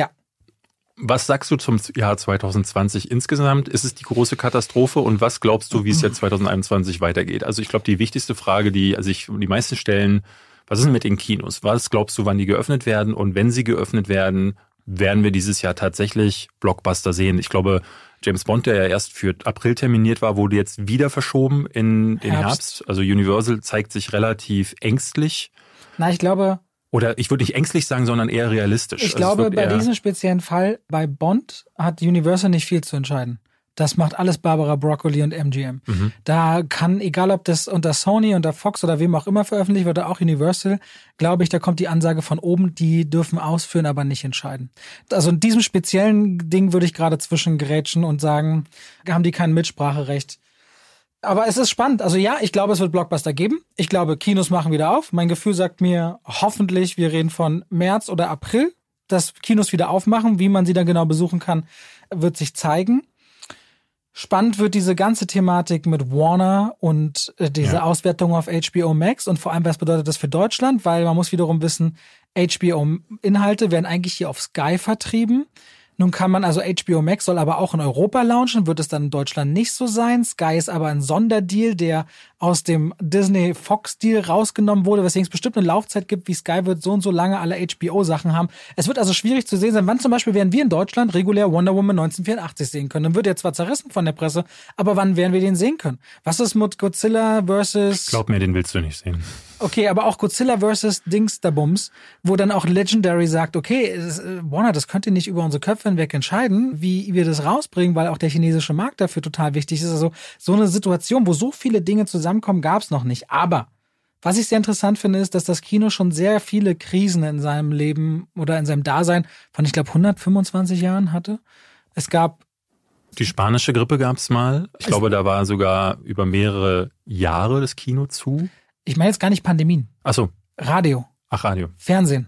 was sagst du zum Jahr 2020 insgesamt? Ist es die große Katastrophe und was glaubst du, wie es jetzt 2021 weitergeht? Also ich glaube, die wichtigste Frage, die sich die meisten stellen, was ist denn mit den Kinos? Was glaubst du, wann die geöffnet werden? Und wenn sie geöffnet werden, werden wir dieses Jahr tatsächlich Blockbuster sehen? Ich glaube, James Bond, der ja erst für April terminiert war, wurde jetzt wieder verschoben in den Herbst. Also Universal zeigt sich relativ ängstlich. Na, ich glaube... Oder ich würde nicht ängstlich sagen, sondern eher realistisch. Ich glaube, bei diesem speziellen Fall, bei Bond, hat Universal nicht viel zu entscheiden. Das macht alles Barbara Broccoli und MGM. Da kann, egal ob das unter Sony, unter Fox oder wem auch immer veröffentlicht wird, oder auch Universal, glaube ich, da kommt die Ansage von oben, die dürfen ausführen, aber nicht entscheiden. Also in diesem speziellen Ding würde ich gerade zwischengrätschen und sagen, haben die kein Mitspracherecht. Aber es ist spannend. Also ja, ich glaube, es wird Blockbuster geben. Ich glaube, Kinos machen wieder auf. Mein Gefühl sagt mir, hoffentlich, wir reden von März oder April, dass Kinos wieder aufmachen. Wie man sie dann genau besuchen kann, wird sich zeigen. Spannend wird diese ganze Thematik mit Warner und diese Auswertung auf HBO Max und vor allem, was bedeutet das für Deutschland? Weil man muss wiederum wissen, HBO-Inhalte werden eigentlich hier auf Sky vertrieben. Nun kann man also HBO Max soll aber auch in Europa launchen, wird es dann in Deutschland nicht so sein. Sky ist aber ein Sonderdeal, der aus dem Disney-Fox-Deal rausgenommen wurde, weswegen es bestimmt eine Laufzeit gibt, wie Sky wird so und so lange alle HBO-Sachen haben. Es wird also schwierig zu sehen sein, wann zum Beispiel werden wir in Deutschland regulär Wonder Woman 1984 sehen können. Dann wird er zwar zerrissen von der Presse, aber wann werden wir den sehen können? Was ist mit Godzilla versus... Glaub mir, den willst du nicht sehen. Okay, aber auch Godzilla versus Dingsterbums, wo dann auch Legendary sagt, okay, Warner, das könnt ihr nicht über unsere Köpfe hinweg entscheiden, wie wir das rausbringen, weil auch der chinesische Markt dafür total wichtig ist. Also so eine Situation, wo so viele Dinge zusammenkommen, gab es noch nicht. Aber was ich sehr interessant finde, ist, dass das Kino schon sehr viele Krisen in seinem Leben oder in seinem Dasein von, ich glaube, 125 Jahren hatte. Es gab die spanische Grippe gab es mal. Ich glaube, da war sogar über mehrere Jahre das Kino zu. Ich meine jetzt gar nicht Pandemien. Ach so. Radio. Ach, Radio. Fernsehen.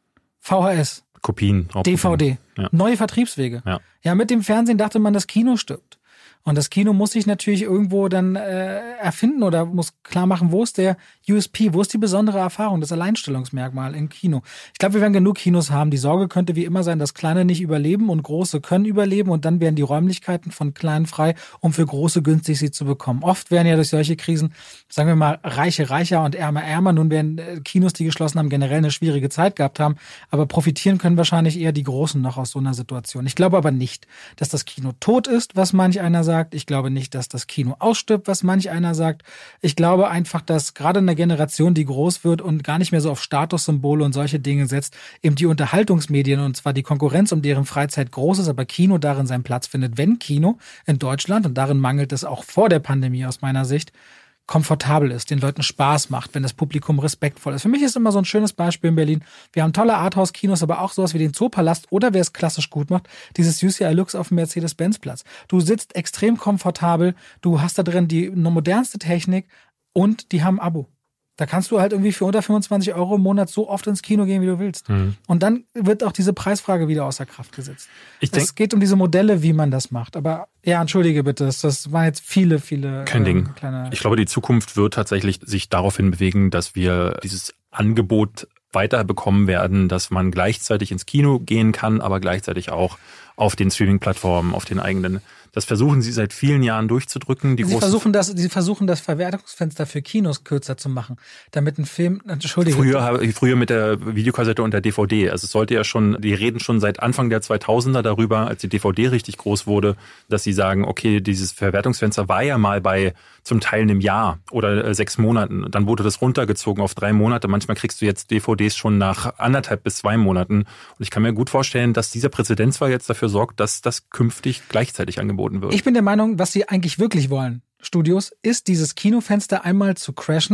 VHS. Kopien. DVD. Ja. Neue Vertriebswege. Ja, mit dem Fernsehen dachte man, das Kino stirbt. Und das Kino muss sich natürlich irgendwo dann erfinden oder muss klar machen, wo ist der USP, wo ist die besondere Erfahrung, das Alleinstellungsmerkmal im Kino. Ich glaube, wir werden genug Kinos haben. Die Sorge könnte wie immer sein, dass Kleine nicht überleben und Große können überleben und dann werden die Räumlichkeiten von Kleinen frei, um für Große günstig sie zu bekommen. Oft werden ja durch solche Krisen, sagen wir mal, Reiche reicher und Ärmer ärmer. Nun werden Kinos, die geschlossen haben, generell eine schwierige Zeit gehabt haben, aber profitieren können wahrscheinlich eher die Großen noch aus so einer Situation. Ich glaube aber nicht, dass das Kino tot ist, was manch einer sagt. Ich glaube nicht, dass das Kino ausstirbt, was manch einer sagt. Ich glaube einfach, dass gerade eine Generation, die groß wird und gar nicht mehr so auf Statussymbole und solche Dinge setzt, eben die Unterhaltungsmedien und zwar die Konkurrenz um deren Freizeit groß ist, aber Kino darin seinen Platz findet. Wenn Kino in Deutschland, und darin mangelt es auch vor der Pandemie aus meiner Sicht, komfortabel ist, den Leuten Spaß macht, wenn das Publikum respektvoll ist. Für mich ist immer so ein schönes Beispiel in Berlin. Wir haben tolle Arthouse-Kinos, aber auch sowas wie den Zoopalast oder wer es klassisch gut macht, dieses UCI Lux auf dem Mercedes-Benz-Platz. Du sitzt extrem komfortabel, du hast da drin die modernste Technik und die haben ein Abo. Da kannst du halt irgendwie für unter 25 € im Monat so oft ins Kino gehen, wie du willst. Und dann wird auch diese Preisfrage wieder außer Kraft gesetzt. Es geht um diese Modelle, wie man das macht. Aber ja, entschuldige bitte, das waren jetzt viele Kein Ding. Ich glaube, die Zukunft wird tatsächlich sich daraufhin bewegen, dass wir dieses Angebot weiter bekommen werden, dass man gleichzeitig ins Kino gehen kann, aber gleichzeitig auch auf den Streaming-Plattformen, auf den eigenen. Das versuchen sie seit vielen Jahren durchzudrücken. Sie versuchen das Verwertungsfenster für Kinos kürzer zu machen, damit ein Film, entschuldige. Früher mit der Videokassette und der DVD. Also es sollte ja schon, die reden schon seit Anfang der 2000er darüber, als die DVD richtig groß wurde, dass sie sagen, okay, dieses Verwertungsfenster war ja mal bei zum Teil einem Jahr oder 6 Monaten. Dann wurde das runtergezogen auf 3 Monate. Manchmal kriegst du jetzt DVDs schon nach 1,5 bis 2 Monaten. Und ich kann mir gut vorstellen, dass dieser Präzedenzfall jetzt dafür sorgt, dass das künftig gleichzeitig angeboten wird. Ich bin der Meinung, was sie eigentlich wirklich wollen, Studios, ist dieses Kinofenster einmal zu crashen,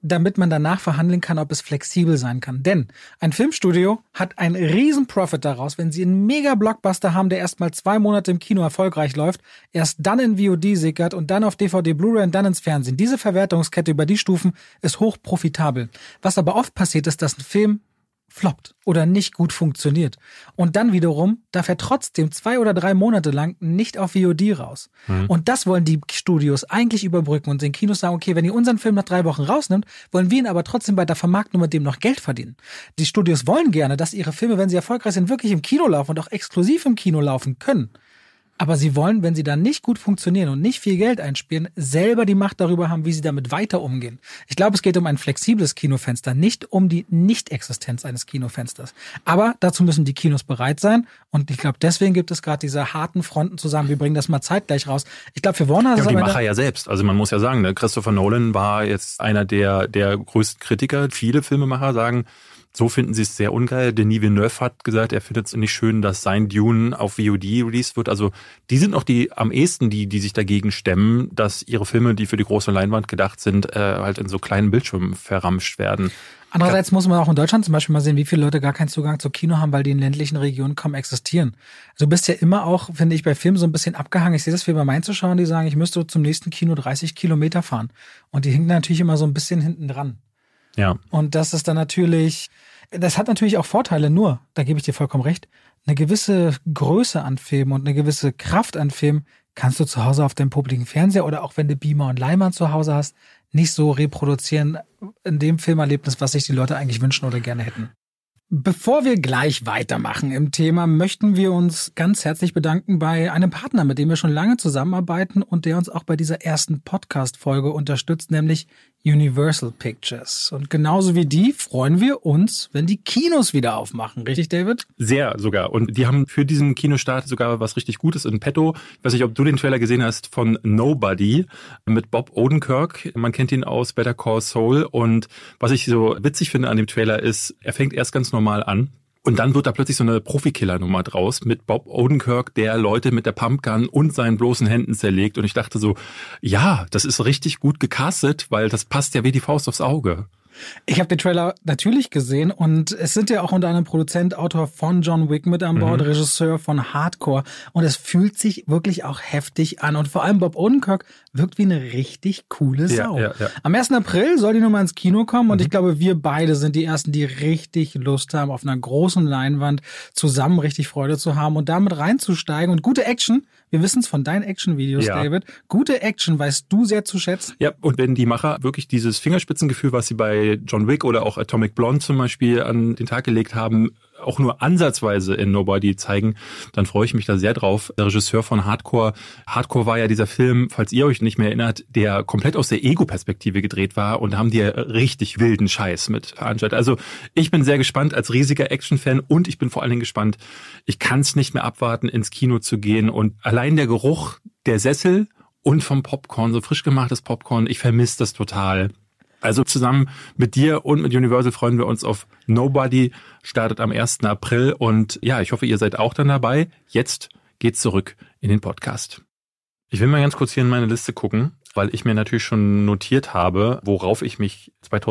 damit man danach verhandeln kann, ob es flexibel sein kann. Denn ein Filmstudio hat einen riesen Profit daraus, wenn sie einen Mega-Blockbuster haben, der erst mal 2 Monate im Kino erfolgreich läuft, erst dann in VOD sickert und dann auf DVD, Blu-ray und dann ins Fernsehen. Diese Verwertungskette über die Stufen ist hoch profitabel. Was aber oft passiert ist, dass ein Film floppt oder nicht gut funktioniert. Und dann wiederum darf er trotzdem 2 oder 3 Monate lang nicht auf VOD raus. Und das wollen die Studios eigentlich überbrücken und den Kinos sagen, okay, wenn ihr unseren Film nach 3 Wochen rausnimmt, wollen wir ihn aber trotzdem bei der Vermarktung mit dem noch Geld verdienen. Die Studios wollen gerne, dass ihre Filme, wenn sie erfolgreich sind, wirklich im Kino laufen und auch exklusiv im Kino laufen können. Aber sie wollen, wenn sie dann nicht gut funktionieren und nicht viel Geld einspielen, selber die Macht darüber haben, wie sie damit weiter umgehen. Ich glaube, es geht um ein flexibles Kinofenster, nicht um die Nicht-Existenz eines Kinofensters. Aber dazu müssen die Kinos bereit sein. Und ich glaube, deswegen gibt es gerade diese harten Fronten zu sagen, wir bringen das mal zeitgleich raus. Ich glaube, für Warner... Ja, und die Macher ja selbst. Also man muss ja sagen, ne, Christopher Nolan war jetzt einer der größten Kritiker. Viele Filmemacher sagen, so finden sie es sehr ungeil. Denis Villeneuve hat gesagt, er findet es nicht schön, dass sein Dune auf VOD released wird. Also die sind noch die am ehesten, die sich dagegen stemmen, dass ihre Filme, die für die große Leinwand gedacht sind, halt in so kleinen Bildschirmen verramscht werden. Andererseits muss man auch in Deutschland zum Beispiel mal sehen, wie viele Leute gar keinen Zugang zu Kino haben, weil die in ländlichen Regionen kaum existieren. Also du bist ja immer auch, finde ich, bei Filmen so ein bisschen abgehangen. Ich sehe das viel bei meinen Zuschauern, die sagen, ich müsste zum nächsten Kino 30 Kilometer fahren. Und die hinken natürlich immer so ein bisschen hinten dran. Ja. Und das ist dann natürlich, das hat natürlich auch Vorteile, nur, da gebe ich dir vollkommen recht, eine gewisse Größe an Filmen und eine gewisse Kraft an Filmen kannst du zu Hause auf deinem publiken Fernseher oder auch wenn du Beamer und Leinwand zu Hause hast, nicht so reproduzieren in dem Filmerlebnis, was sich die Leute eigentlich wünschen oder gerne hätten. Bevor wir gleich weitermachen im Thema, möchten wir uns ganz herzlich bedanken bei einem Partner, mit dem wir schon lange zusammenarbeiten und der uns auch bei dieser ersten Podcast-Folge unterstützt, nämlich Universal Pictures. Und genauso wie die freuen wir uns, wenn die Kinos wieder aufmachen. Richtig, David? Sehr sogar. Und die haben für diesen Kinostart sogar was richtig Gutes in petto. Ich weiß nicht, ob du den Trailer gesehen hast von Nobody mit Bob Odenkirk. Man kennt ihn aus Better Call Saul. Und was ich so witzig finde an dem Trailer ist, er fängt erst ganz normal an. Und dann wird da plötzlich so eine Profikiller-Nummer draus mit Bob Odenkirk, der Leute mit der Pumpgun und seinen bloßen Händen zerlegt. Und ich dachte so, ja, das ist richtig gut gecastet, weil das passt ja wie die Faust aufs Auge. Ich habe den Trailer natürlich gesehen und es sind ja auch unter anderem Produzent, Autor von John Wick mit an Bord, Regisseur von Hardcore und es fühlt sich wirklich auch heftig an und vor allem Bob Odenkirk wirkt wie eine richtig coole Sau. Ja. Am 1. April soll die Nummer ins Kino kommen und ich glaube, wir beide sind die Ersten, die richtig Lust haben, auf einer großen Leinwand zusammen richtig Freude zu haben und damit reinzusteigen und gute Action. Wir wissen es von deinen Action-Videos, ja. David. Gute Action weißt du sehr zu schätzen. Ja, und wenn die Macher wirklich dieses Fingerspitzengefühl, was sie bei John Wick oder auch Atomic Blonde zum Beispiel an den Tag gelegt haben, auch nur ansatzweise in Nobody zeigen, dann freue ich mich da sehr drauf. Der Regisseur von Hardcore. Hardcore war ja dieser Film, falls ihr euch nicht mehr erinnert, der komplett aus der Ego-Perspektive gedreht war und da haben die ja richtig wilden Scheiß mit veranstaltet. Also ich bin sehr gespannt als riesiger Action-Fan und ich bin vor allen Dingen gespannt, ich kann es nicht mehr abwarten, ins Kino zu gehen und allein der Geruch der Sessel und vom Popcorn, so frisch gemachtes Popcorn, ich vermisse das total. Also zusammen mit dir und mit Universal freuen wir uns auf Nobody, startet am 1. April und ja, ich hoffe, ihr seid auch dann dabei. Jetzt geht's zurück in den Podcast. Ich will mal ganz kurz hier in meine Liste gucken, weil ich mir natürlich schon notiert habe, worauf ich mich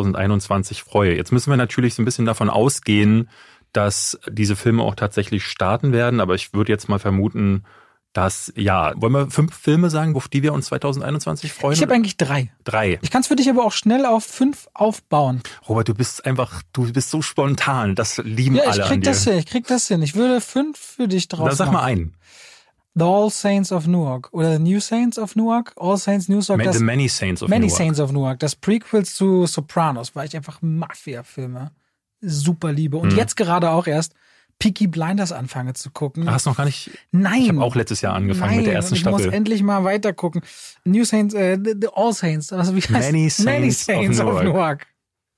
2021 freue. Jetzt müssen wir natürlich so ein bisschen davon ausgehen, dass diese Filme auch tatsächlich starten werden, aber ich würde jetzt mal vermuten, dass, ja, wollen wir 5 Filme sagen, auf die wir uns 2021 freuen? Ich habe eigentlich 3. 3. Ich kann es für dich aber auch schnell auf 5 aufbauen. Robert, du bist so spontan. Das lieben alle an dir. Ja, ich krieg das hin. Ich würde 5 für dich draus machen. Sag mal einen. The All Saints of Newark oder The New Saints of Newark. All Saints Newark. The Many Saints of Many Newark. Saints of Newark. Das Prequel zu Sopranos, weil ich einfach Mafia-Filme super liebe. Und jetzt gerade auch erst Peaky Blinders anfange zu gucken. Hast du noch gar nicht? Nein. Ich habe auch letztes Jahr angefangen mit der ersten Staffel. Ich muss endlich mal weiter gucken. New Saints, the All Saints, also wie heißt Many Saints of Newark.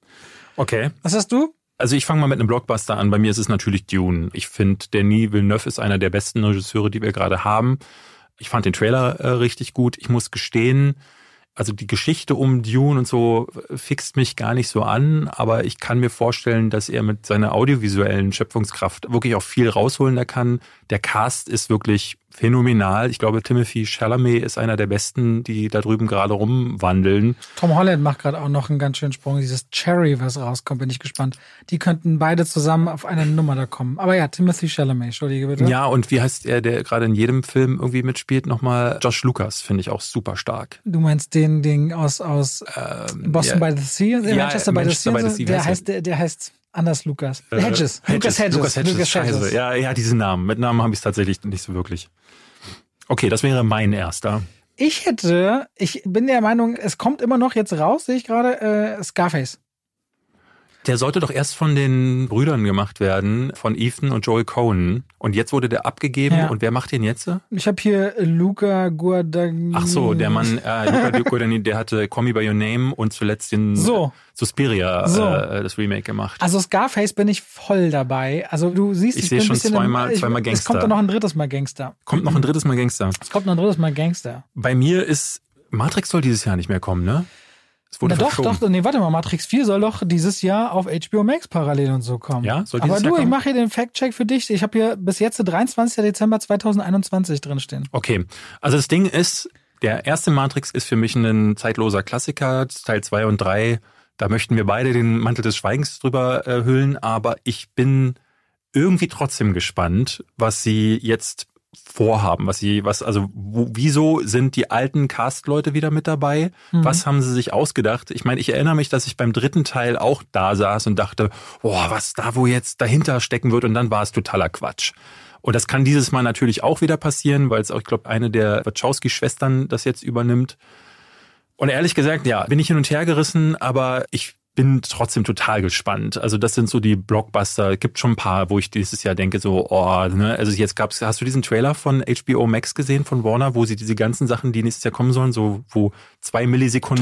Okay. Was hast du? Also ich fange mal mit einem Blockbuster an. Bei mir ist es natürlich Dune. Ich finde, Denis Villeneuve ist einer der besten Regisseure, die wir gerade haben. Ich fand den Trailer richtig gut. Ich muss gestehen, also die Geschichte um Dune und so fixt mich gar nicht so an, aber ich kann mir vorstellen, dass er mit seiner audiovisuellen Schöpfungskraft wirklich auch viel rausholen kann. Der Cast ist wirklich phänomenal. Ich glaube, Timothée Chalamet ist einer der Besten, die da drüben gerade rumwandeln. Tom Holland macht gerade auch noch einen ganz schönen Sprung. Dieses Cherry, was rauskommt, bin ich gespannt. Die könnten beide zusammen auf eine Nummer da kommen. Aber ja, Timothée Chalamet, entschuldige bitte. Ja, und wie heißt er, der gerade in jedem Film irgendwie mitspielt? Nochmal Josh Lucas, finde ich auch super stark. Du meinst den Ding aus Boston by the Sea? Manchester by the Sea? Der heißt anders Lucas. Hedges. Lucas Hedges. Scheiße. Ja, diese Namen. Mit Namen habe ich es tatsächlich nicht so wirklich. Okay, das wäre mein erster. Ich bin der Meinung, es kommt immer noch jetzt raus, sehe ich gerade, Scarface. Der sollte doch erst von den Brüdern gemacht werden, von Ethan und Joel Coen. Und jetzt wurde der abgegeben. Ja. Und wer macht den jetzt? Ich habe hier Luca Guadagnini. Ach so, der Mann, Luca Guadagnini, der hatte Call Me By Your Name und zuletzt den Suspiria, das Remake gemacht. Also Scarface bin ich voll dabei. Also du siehst, ich sehe schon zweimal Gangster. Es kommt doch noch ein drittes Mal Gangster. Bei mir ist, Matrix soll dieses Jahr nicht mehr kommen, ne? Warte mal, Matrix 4 soll doch dieses Jahr auf HBO Max parallel und so kommen. Ja, soll dieses Jahr kommen? Ich mache hier den Fact-Check für dich. Ich habe hier bis jetzt 23. Dezember 2021 drinstehen. Okay, also das Ding ist, der erste Matrix ist für mich ein zeitloser Klassiker, Teil 2 und 3. Da möchten wir beide den Mantel des Schweigens drüber hüllen, aber ich bin irgendwie trotzdem gespannt, was sie jetzt vorhaben, wieso sind die alten Cast-Leute wieder mit dabei? Was haben sie sich ausgedacht? Ich meine, ich erinnere mich, dass ich beim dritten Teil auch da saß und dachte, was da wo jetzt dahinter stecken wird, und dann war es totaler Quatsch. Und das kann dieses Mal natürlich auch wieder passieren, weil es auch, ich glaube, eine der Wachowski-Schwestern das jetzt übernimmt. Und ehrlich gesagt, ja, bin ich hin und her gerissen, aber ich bin trotzdem total gespannt. Also das sind so die Blockbuster. Gibt schon ein paar, wo ich dieses Jahr denke also jetzt hast du diesen Trailer von HBO Max gesehen von Warner, wo sie diese ganzen Sachen, die nächstes Jahr kommen sollen, so wo 2 Millisekunden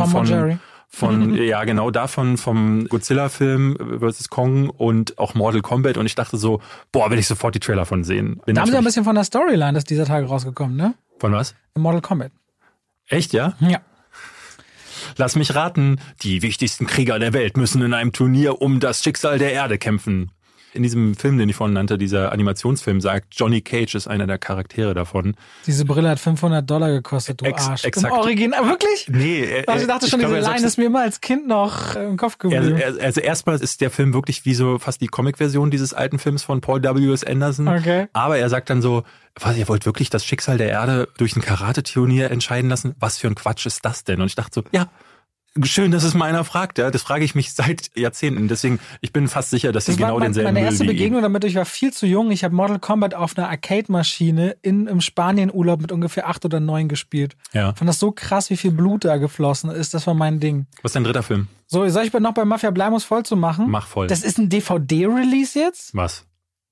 vom Godzilla-Film vs. Kong und auch Mortal Kombat, und ich dachte so, will ich sofort die Trailer von sehen. Da haben sie ein bisschen von der Storyline, das ist dieser Tage rausgekommen, ne? Von was? Mortal Kombat. Echt, ja? Ja. Lass mich raten, die wichtigsten Krieger der Welt müssen in einem Turnier um das Schicksal der Erde kämpfen. In diesem Film, den ich vorhin nannte, dieser Animationsfilm, sagt, Johnny Cage ist einer der Charaktere davon. Diese Brille hat $500 gekostet, du Arsch. Exakt. Im Original, wirklich? Nee. Ich dachte schon, diese Line ist mir immer als Kind noch im Kopf geblieben. Also erstmal ist der Film wirklich wie so fast die Comic-Version dieses alten Films von Paul W.S. Anderson. Okay. Aber er sagt dann so, ihr wollt wirklich das Schicksal der Erde durch ein Karate-Turnier entscheiden lassen? Was für ein Quatsch ist das denn? Und ich dachte so, ja, schön, dass es mal einer fragt. Ja, das frage ich mich seit Jahrzehnten. Deswegen, ich bin fast sicher, dass sie genau denselben Meine erste Müll wie Begegnung damit, ich war viel zu jung. Ich habe Mortal Kombat auf einer Arcade-Maschine im Spanien-Urlaub mit ungefähr 8 oder 9 gespielt. Ja. Ich fand das so krass, wie viel Blut da geflossen ist. Das war mein Ding. Was ist dein dritter Film? So, soll ich noch bei Mafia bleiben, um es voll zu machen? Mach voll. Das ist ein DVD-Release jetzt? Was?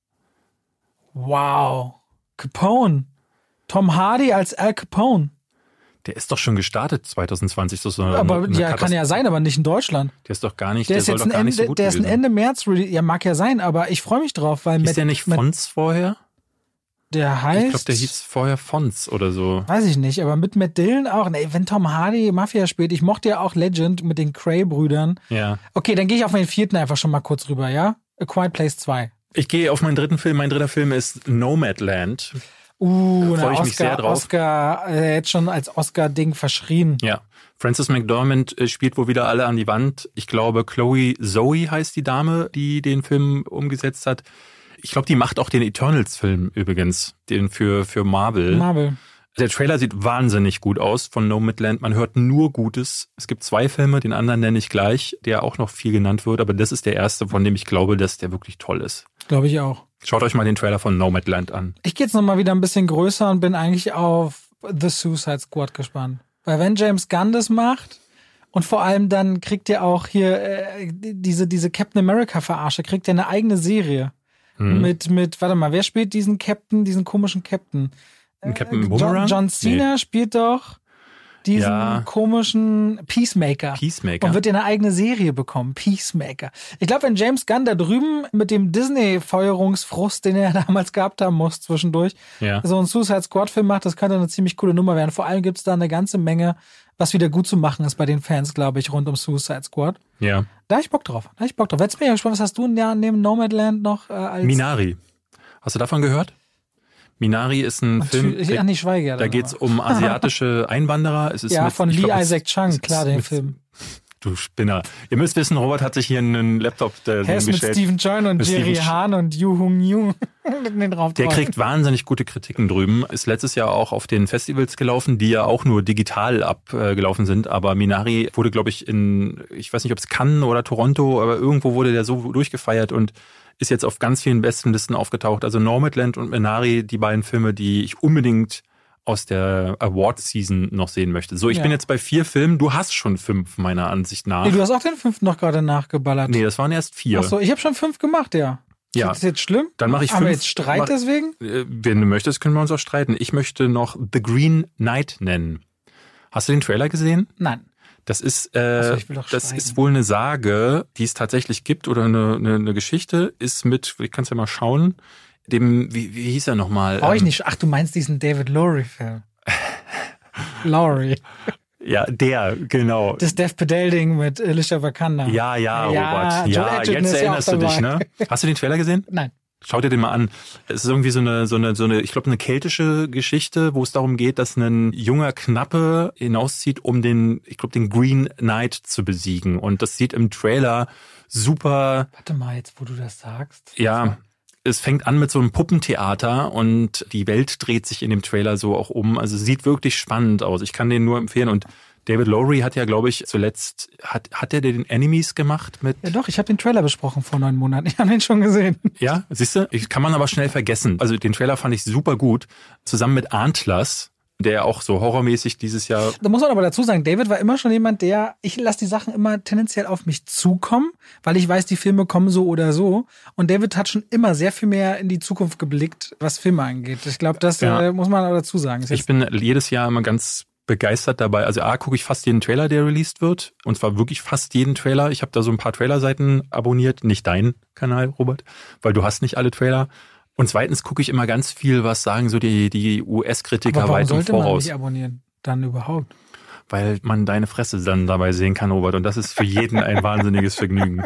Wow. Capone. Tom Hardy als Al Capone. Der ist doch schon gestartet 2020. Aber ja, kann ja sein, aber nicht in Deutschland. Der ist doch gar nicht, der soll doch gar nicht so gut gewesen. Der ist ein Ende März, ja, mag ja sein, aber ich freue mich drauf, weil ist der nicht Fonz vorher? Der heißt... Ich glaube, der hieß vorher Fonz oder so. Weiß ich nicht, aber mit Matt Dillon auch. Nee, wenn Tom Hardy Mafia spielt, ich mochte ja auch Legend mit den Cray-Brüdern. Ja. Okay, dann gehe ich auf meinen vierten einfach schon mal kurz rüber, ja? A Quiet Place 2. Ich gehe auf meinen dritten Film. Mein dritter Film ist Nomadland. Freue ich mich sehr drauf. Oscar, jetzt schon als Oscar-Ding verschrien. Ja. Frances McDormand spielt wohl wieder alle an die Wand. Ich glaube, Chloe Zoe heißt die Dame, die den Film umgesetzt hat. Ich glaube, die macht auch den Eternals-Film übrigens, den für Marvel. Der Trailer sieht wahnsinnig gut aus von Nomadland. Man hört nur Gutes. Es gibt 2 Filme, den anderen nenne ich gleich, der auch noch viel genannt wird. Aber das ist der erste, von dem ich glaube, dass der wirklich toll ist. Glaube ich auch. Schaut euch mal den Trailer von Nomadland an. Ich gehe jetzt nochmal wieder ein bisschen größer und bin eigentlich auf The Suicide Squad gespannt. Weil wenn James Gunn das macht und vor allem dann kriegt er auch hier diese Captain America Verarsche, kriegt er eine eigene Serie. Mit, warte mal, wer spielt diesen komischen Captain? Captain Boomerang? John Cena spielt doch diesen komischen Peacemaker. Und wird ja eine eigene Serie bekommen. Peacemaker. Ich glaube, wenn James Gunn da drüben mit dem Disney-Feuerungsfrust, den er damals gehabt haben muss zwischendurch, so einen Suicide Squad-Film macht, das könnte eine ziemlich coole Nummer werden. Vor allem gibt es da eine ganze Menge, was wieder gut zu machen ist bei den Fans, glaube ich, rund um Suicide Squad. Ja. Da hab ich Bock drauf. Jetzt bin ich gespannt, was hast du neben Nomadland noch als... Minari. Hast du davon gehört? Minari ist ein Film, da geht es um asiatische Einwanderer. Es ist von Lee Isaac Chung, klar, den Film. Du Spinner. Ihr müsst wissen, Robert hat sich hier einen Laptop bestellt. Mit Stephen Chow und Jerry Hahn und Yu Hung Yu. Der kriegt wahnsinnig gute Kritiken drüben. Ist letztes Jahr auch auf den Festivals gelaufen, die ja auch nur digital abgelaufen sind. Aber Minari wurde, glaube ich, ich weiß nicht, ob es Cannes oder Toronto, aber irgendwo wurde der so durchgefeiert und ist jetzt auf ganz vielen Bestenlisten aufgetaucht. Also Nomadland und Minari, die beiden Filme, die ich unbedingt aus der Award-Season noch sehen möchte. So, ich bin jetzt bei 4 Filmen. Du hast schon 5, meiner Ansicht nach. Nee, du hast auch den 5. noch gerade nachgeballert. Nee, das waren erst 4. Ach so, ich habe schon 5 gemacht, ja. Ja. Ist das jetzt schlimm? Dann mache ich 5. Haben wir jetzt Streit deswegen? Wenn du möchtest, können wir uns auch streiten. Ich möchte noch The Green Knight nennen. Hast du den Trailer gesehen? Nein. Das ist ist wohl eine Sage, die es tatsächlich gibt oder eine Geschichte. Ist mit, ich kann es ja mal schauen, wie hieß er nochmal? Brauche ich nicht. Ach, du meinst diesen David Lowry-Film. Lowry. Ja, genau. Das Death Pedal-Ding mit Alicia Vikander. Ja, Robert. Ja, jetzt erinnerst du dich, ne? Hast du den Trailer gesehen? Nein. Schau dir den mal an. Es ist irgendwie so eine, ich glaube, eine keltische Geschichte, wo es darum geht, dass ein junger Knappe hinauszieht, um den Green Knight zu besiegen. Und das sieht im Trailer super. Warte mal, jetzt, wo du das sagst. Ja. Es fängt an mit so einem Puppentheater und die Welt dreht sich in dem Trailer so auch um. Also sieht wirklich spannend aus. Ich kann den nur empfehlen. Und David Lowry hat ja, glaube ich, zuletzt, hat er den Enemies gemacht mit? Ja doch, ich habe den Trailer besprochen vor 9 Monaten. Ich habe den schon gesehen. Ja, siehst du? Kann man aber schnell vergessen. Also den Trailer fand ich super gut. Zusammen mit Antlers, der auch so horrormäßig dieses Jahr... Da muss man aber dazu sagen, David war immer schon jemand, ich lasse die Sachen immer tendenziell auf mich zukommen, weil ich weiß, die Filme kommen so oder so. Und David hat schon immer sehr viel mehr in die Zukunft geblickt, was Filme angeht. Ich glaube, das muss man aber dazu sagen. Ich bin jedes Jahr immer ganz begeistert dabei. Also gucke ich fast jeden Trailer, der released wird. Und zwar wirklich fast jeden Trailer. Ich habe da so ein paar Trailerseiten abonniert. Nicht deinen Kanal, Robert, weil du hast nicht alle Trailer. Und zweitens gucke ich immer ganz viel, was sagen so die US-Kritiker weit im Voraus. Warum sollte man nicht abonnieren? Dann überhaupt? Weil man deine Fresse dann dabei sehen kann, Robert. Und das ist für jeden ein wahnsinniges Vergnügen.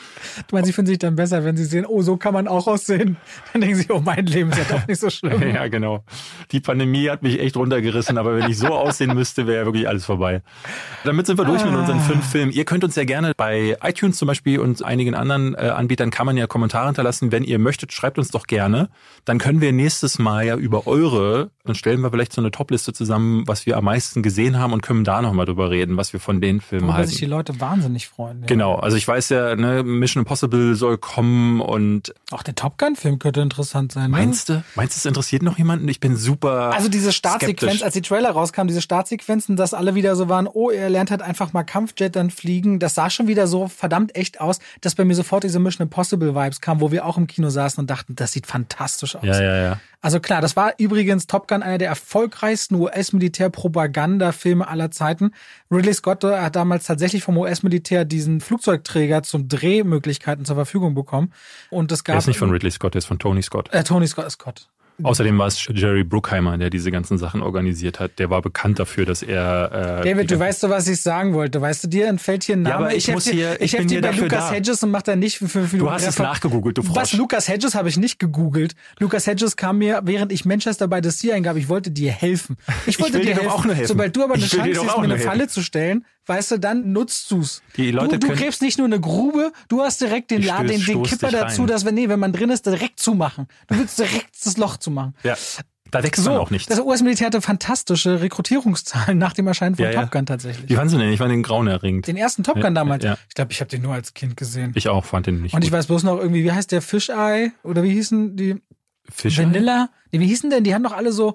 Du meinst, sie finden sich dann besser, wenn sie sehen, oh, so kann man auch aussehen. Dann denken sie, oh, mein Leben ist ja doch nicht so schlimm. Ja, genau. Die Pandemie hat mich echt runtergerissen, aber wenn ich so aussehen müsste, wäre ja wirklich alles vorbei. Damit sind wir durch mit unseren 5 Filmen. Ihr könnt uns ja gerne bei iTunes zum Beispiel und einigen anderen Anbietern kann man ja Kommentare hinterlassen. Wenn ihr möchtet, schreibt uns doch gerne. Dann können wir nächstes Mal ja über dann stellen wir vielleicht so eine Topliste zusammen, was wir am meisten gesehen haben und können da nochmal drüber reden, was wir von den Filmen halten. Worüber sich die Leute wahnsinnig freuen. Ja. Genau, also ich weiß ja, Mission Impossible soll kommen und... Auch der Top Gun-Film könnte interessant sein, ne? Meinst du, es interessiert noch jemanden? Ich bin super Also diese Startsequenz, skeptisch. als die Trailer rauskamen, diese Startsequenzen, dass alle wieder so waren, oh, er lernt halt einfach mal Kampfjet dann fliegen. Das sah schon wieder so verdammt echt aus, dass bei mir sofort diese Mission Impossible-Vibes kamen, wo wir auch im Kino saßen und dachten, das sieht fantastisch aus. Ja. Also klar, das war übrigens Top Gun einer der erfolgreichsten US-Militär-Propaganda-Filme aller Zeiten. Ridley Scott hat damals tatsächlich vom US-Militär diesen Flugzeugträger zum Drehmöglichkeiten zur Verfügung bekommen. Und es gab... Der ist nicht von Ridley Scott, der ist von Tony Scott. Tony Scott. Außerdem war es Jerry Bruckheimer, der diese ganzen Sachen organisiert hat. Der war bekannt dafür, dass er... David, du weißt doch, was ich sagen wollte. Weißt du, dir entfällt hier ein Name. Ja, aber ich bin hier bei dafür Lucas da. Hedges und macht da nicht für 5 Minuten. Du hast es nachgegoogelt, du Frosch. Was, Lucas Hedges habe ich nicht gegoogelt. Lucas Hedges kam mir, während ich Manchester by the Sea eingab, ich wollte dir helfen. Ich wollte dir helfen. Auch nur helfen. Sobald du aber eine Chance hast, mir eine Falle zu stellen, weißt du, dann nutzt du's. Du gräbst nicht nur eine Grube, du hast direkt den Kipper dazu, dass wenn man drin ist, direkt zumachen. Du willst direkt das Loch zumachen. Ja. Da wächst man auch nichts. Das US-Militär hatte fantastische Rekrutierungszahlen nach dem Erscheinen von Top Gun tatsächlich. Wie fanden Sie denn? Ich fand den grauenerregend. Den ersten Top Gun damals? Ja. Ich glaube, ich habe den nur als Kind gesehen. Ich auch, fand den nicht Und gut. ich weiß bloß noch irgendwie, wie heißt der Fish-Eye? Oder wie hießen die? Fish-Eye? Vanilla? Nee, wie hießen denn? Die haben doch alle so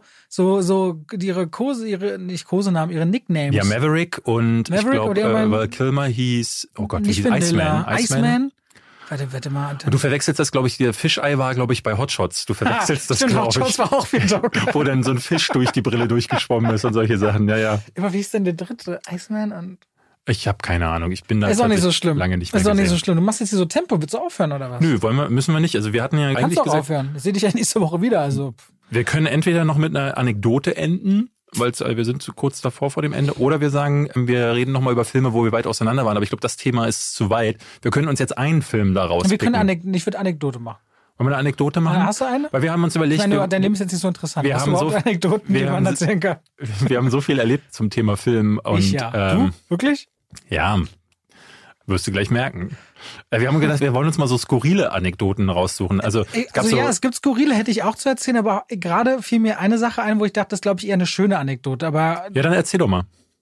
ihre Nicknames. Ja, Maverick und ich glaube, Val Kilmer hieß, oh Gott, wie hieß Iceman? Warte mal. Und du verwechselst das, glaube ich, der Fischei war, glaube ich, bei Hot Shots. Du verwechselst das, glaube ich. Hot Shots war auch viel wo dann so ein Fisch durch die Brille durchgeschwommen ist und solche Sachen, ja. Aber wie ist denn der dritte? Iceman und... Ich habe keine Ahnung. Ich bin da ist auch nicht so schlimm. Lange nicht mehr Ist auch nicht so schlimm. Du machst jetzt hier so Tempo. Willst du aufhören oder was? Nö, müssen wir nicht. Also wir hatten ja eigentlich gesagt... Kannst du aufhören. Ich sehe dich ja nächste Woche wieder. Also wir können entweder noch mit einer Anekdote enden, weil wir sind zu kurz davor vor dem Ende, oder wir sagen, wir reden nochmal über Filme, wo wir weit auseinander waren. Aber ich glaube, das Thema ist zu weit. Wir können uns jetzt einen Film daraus picken. Ich würde Anekdote machen. Wollen wir eine Anekdote machen? Hast du eine? Weil wir haben uns überlegt... Dein Leben ist jetzt nicht so interessant. Hast du überhaupt Anekdoten, die man erzählen kann? Wir haben so viel erlebt zum Thema Film. Und, Du? Wirklich? Ja, wirst du gleich merken. Wir haben gedacht, wir wollen uns mal so skurrile Anekdoten raussuchen. Also es gibt skurrile, hätte ich auch zu erzählen, aber gerade fiel mir eine Sache ein, wo ich dachte, das ist, glaube ich, eher eine schöne Anekdote. Aber ja, dann erzähl doch mal.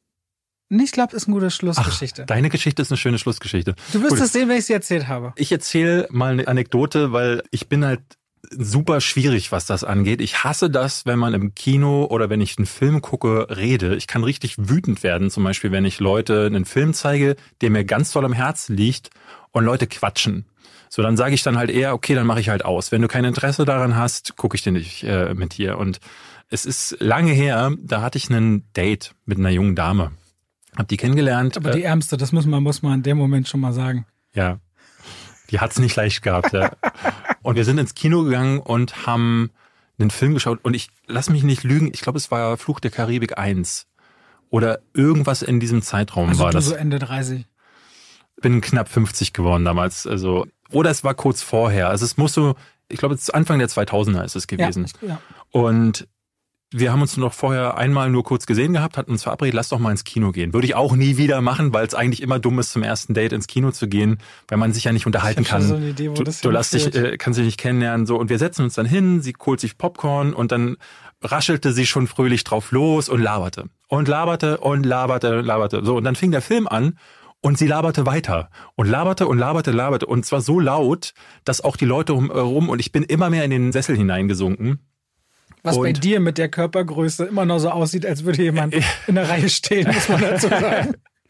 Ich glaube, das ist eine gute Schlussgeschichte. Ach, deine Geschichte ist eine schöne Schlussgeschichte. Du wirst es sehen, wenn ich sie erzählt habe. Ich erzähle mal eine Anekdote, weil ich bin halt super schwierig, was das angeht. Ich hasse das, wenn man im Kino oder wenn ich einen Film gucke, rede. Ich kann richtig wütend werden, zum Beispiel, wenn ich Leute einen Film zeige, der mir ganz doll am Herzen liegt und Leute quatschen. So, dann sage ich dann halt eher, okay, dann mache ich halt aus. Wenn du kein Interesse daran hast, gucke ich den nicht mit dir. Und es ist lange her, da hatte ich einen Date mit einer jungen Dame. Hab die kennengelernt. Aber die Ärmste, das muss man in dem Moment schon mal sagen. Ja, die hat's nicht leicht gehabt. Ja. Und wir sind ins Kino gegangen und haben einen Film geschaut. Und ich lass mich nicht lügen, ich glaube, es war Fluch der Karibik 1. Oder irgendwas in diesem Zeitraum also war das. Also so Ende 30. Bin knapp 50 geworden damals. Also, oder es war kurz vorher. Also es muss so, ich glaube, Anfang der 2000er ist es gewesen. Ja. Und wir haben uns noch vorher einmal nur kurz gesehen gehabt, hatten uns verabredet, lass doch mal ins Kino gehen. Würde ich auch nie wieder machen, weil es eigentlich immer dumm ist, zum ersten Date ins Kino zu gehen, weil man sich ja nicht unterhalten kann. So eine Idee, wo das kannst dich nicht kennenlernen. So. Und wir setzen uns dann hin, sie holt sich Popcorn und dann raschelte sie schon fröhlich drauf los und laberte. Und laberte und laberte und laberte. So, und dann fing der Film an. Und sie laberte weiter und laberte und laberte, laberte. Und zwar so laut, dass auch die Leute rum und ich bin immer mehr in den Sessel hineingesunken. Was bei dir mit der Körpergröße immer noch so aussieht, als würde jemand in der Reihe stehen, muss man dazu sagen.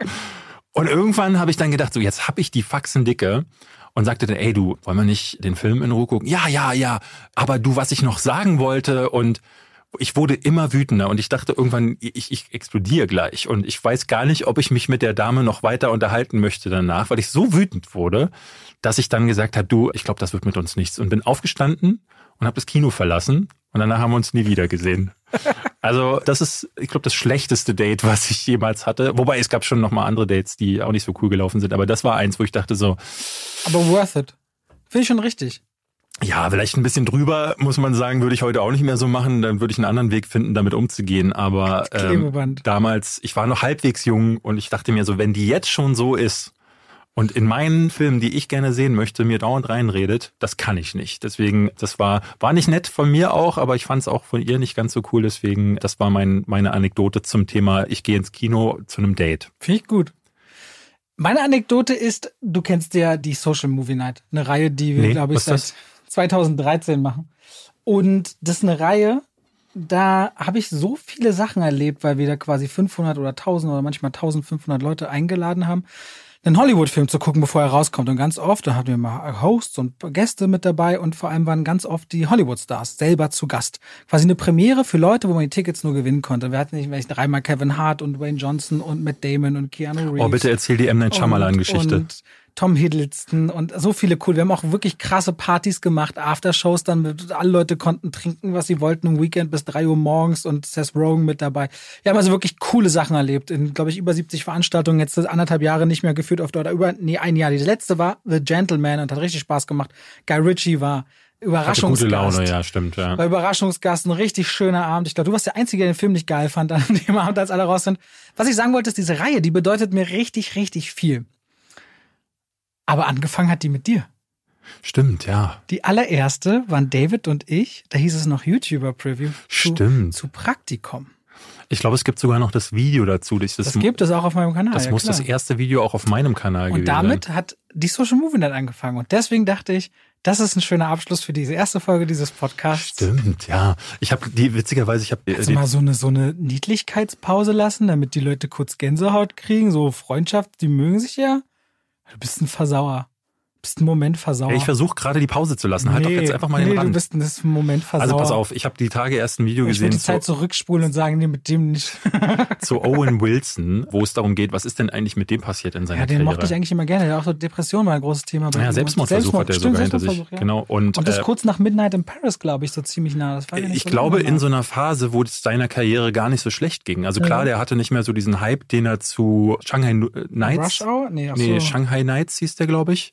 Und irgendwann habe ich dann gedacht, so jetzt habe ich die Faxen dicke und sagte dann, ey du, wollen wir nicht den Film in Ruhe gucken? Ja, aber du, was ich noch sagen wollte und ich wurde immer wütender und ich dachte irgendwann, ich explodiere gleich und ich weiß gar nicht, ob ich mich mit der Dame noch weiter unterhalten möchte danach, weil ich so wütend wurde, dass ich dann gesagt habe, du, ich glaube, das wird mit uns nichts und bin aufgestanden und habe das Kino verlassen und danach haben wir uns nie wieder gesehen. Also das ist, ich glaube, das schlechteste Date, was ich jemals hatte. Wobei es gab schon noch mal andere Dates, die auch nicht so cool gelaufen sind, aber das war eins, wo ich dachte so. Aber worth it. Finde ich schon richtig. Ja, vielleicht ein bisschen drüber, muss man sagen, würde ich heute auch nicht mehr so machen. Dann würde ich einen anderen Weg finden, damit umzugehen. Aber damals, ich war noch halbwegs jung und ich dachte mir so, wenn die jetzt schon so ist und in meinen Filmen, die ich gerne sehen möchte, mir dauernd reinredet, das kann ich nicht. Deswegen, das war nicht nett von mir auch, aber ich fand es auch von ihr nicht ganz so cool. Deswegen, das war meine Anekdote zum Thema, ich gehe ins Kino zu einem Date. Finde ich gut. Meine Anekdote ist, du kennst ja die Social Movie Night, eine Reihe, die wir, glaube ich, seit 2013 machen. Und das ist eine Reihe, da habe ich so viele Sachen erlebt, weil wir da quasi 500 oder 1000 oder manchmal 1500 Leute eingeladen haben, einen Hollywood-Film zu gucken, bevor er rauskommt. Und ganz oft, da hatten wir mal Hosts und Gäste mit dabei und vor allem waren ganz oft die Hollywood-Stars selber zu Gast. Quasi eine Premiere für Leute, wo man die Tickets nur gewinnen konnte. Wir hatten nicht dreimal Kevin Hart und Dwayne Johnson und Matt Damon und Keanu Reeves. Oh, bitte erzähl die M. Night Shyamalan-Geschichte. Und Tom Hiddleston und so viele cool. Wir haben auch wirklich krasse Partys gemacht, Aftershows dann, alle Leute konnten trinken, was sie wollten im Weekend bis 3 Uhr morgens und Seth Rogen mit dabei. Wir haben also wirklich coole Sachen erlebt in, glaube ich, über 70 Veranstaltungen, jetzt 1,5 Jahre nicht mehr geführt oder ein Jahr. Die letzte war The Gentleman und hat richtig Spaß gemacht. Guy Ritchie war Überraschungsgast. Hatte gute Laune, ja, stimmt, ja. War Überraschungsgast, ein richtig schöner Abend. Ich glaube, du warst der Einzige, der den Film nicht geil fand an dem Abend, als alle raus sind. Was ich sagen wollte, ist, diese Reihe, die bedeutet mir richtig, richtig viel. Aber angefangen hat die mit dir. Stimmt, ja. Die allererste waren David und ich, da hieß es noch YouTuber-Preview. Zu Praktikum. Ich glaube, es gibt sogar noch das Video dazu. Das gibt es auch auf meinem Kanal. Das muss das erste Video auch auf meinem Kanal gewesen sein. Und damit hat die Social Movie Night angefangen. Und deswegen dachte ich, das ist ein schöner Abschluss für diese erste Folge dieses Podcasts. Stimmt, ja. Ich habe Kannst du mal so eine Niedlichkeitspause lassen, damit die Leute kurz Gänsehaut kriegen? So Freundschaft, die mögen sich ja. Du bist ein Versauer. Du bist ein Momentversauer. Ich versuche gerade die Pause zu lassen. Halt doch jetzt einfach mal den Rand. Du bist ein Momentversauer. Also pass auf, ich habe die Tage erst ein Video gesehen. Ich will die Zeit zurückspulen und sagen, nee, mit dem nicht. Zu Owen Wilson, wo es darum geht, was ist denn eigentlich mit dem passiert in seiner Karriere. Ja, den mochte ich eigentlich immer gerne. Der auch so Depression war ein großes Thema. Ja, Selbstmordversuch hat er sogar hinter sich. Ja. Genau. Und das kurz nach Midnight in Paris, glaube ich, so ziemlich nah. Das war ja nicht ich glaube, in so einer Phase, wo es seiner Karriere gar nicht so schlecht ging. Also klar, der hatte nicht mehr so diesen Hype, den er zu Shanghai Nights. Rush Hour? Nee, Shanghai Nights hieß der, glaube ich. Naja, und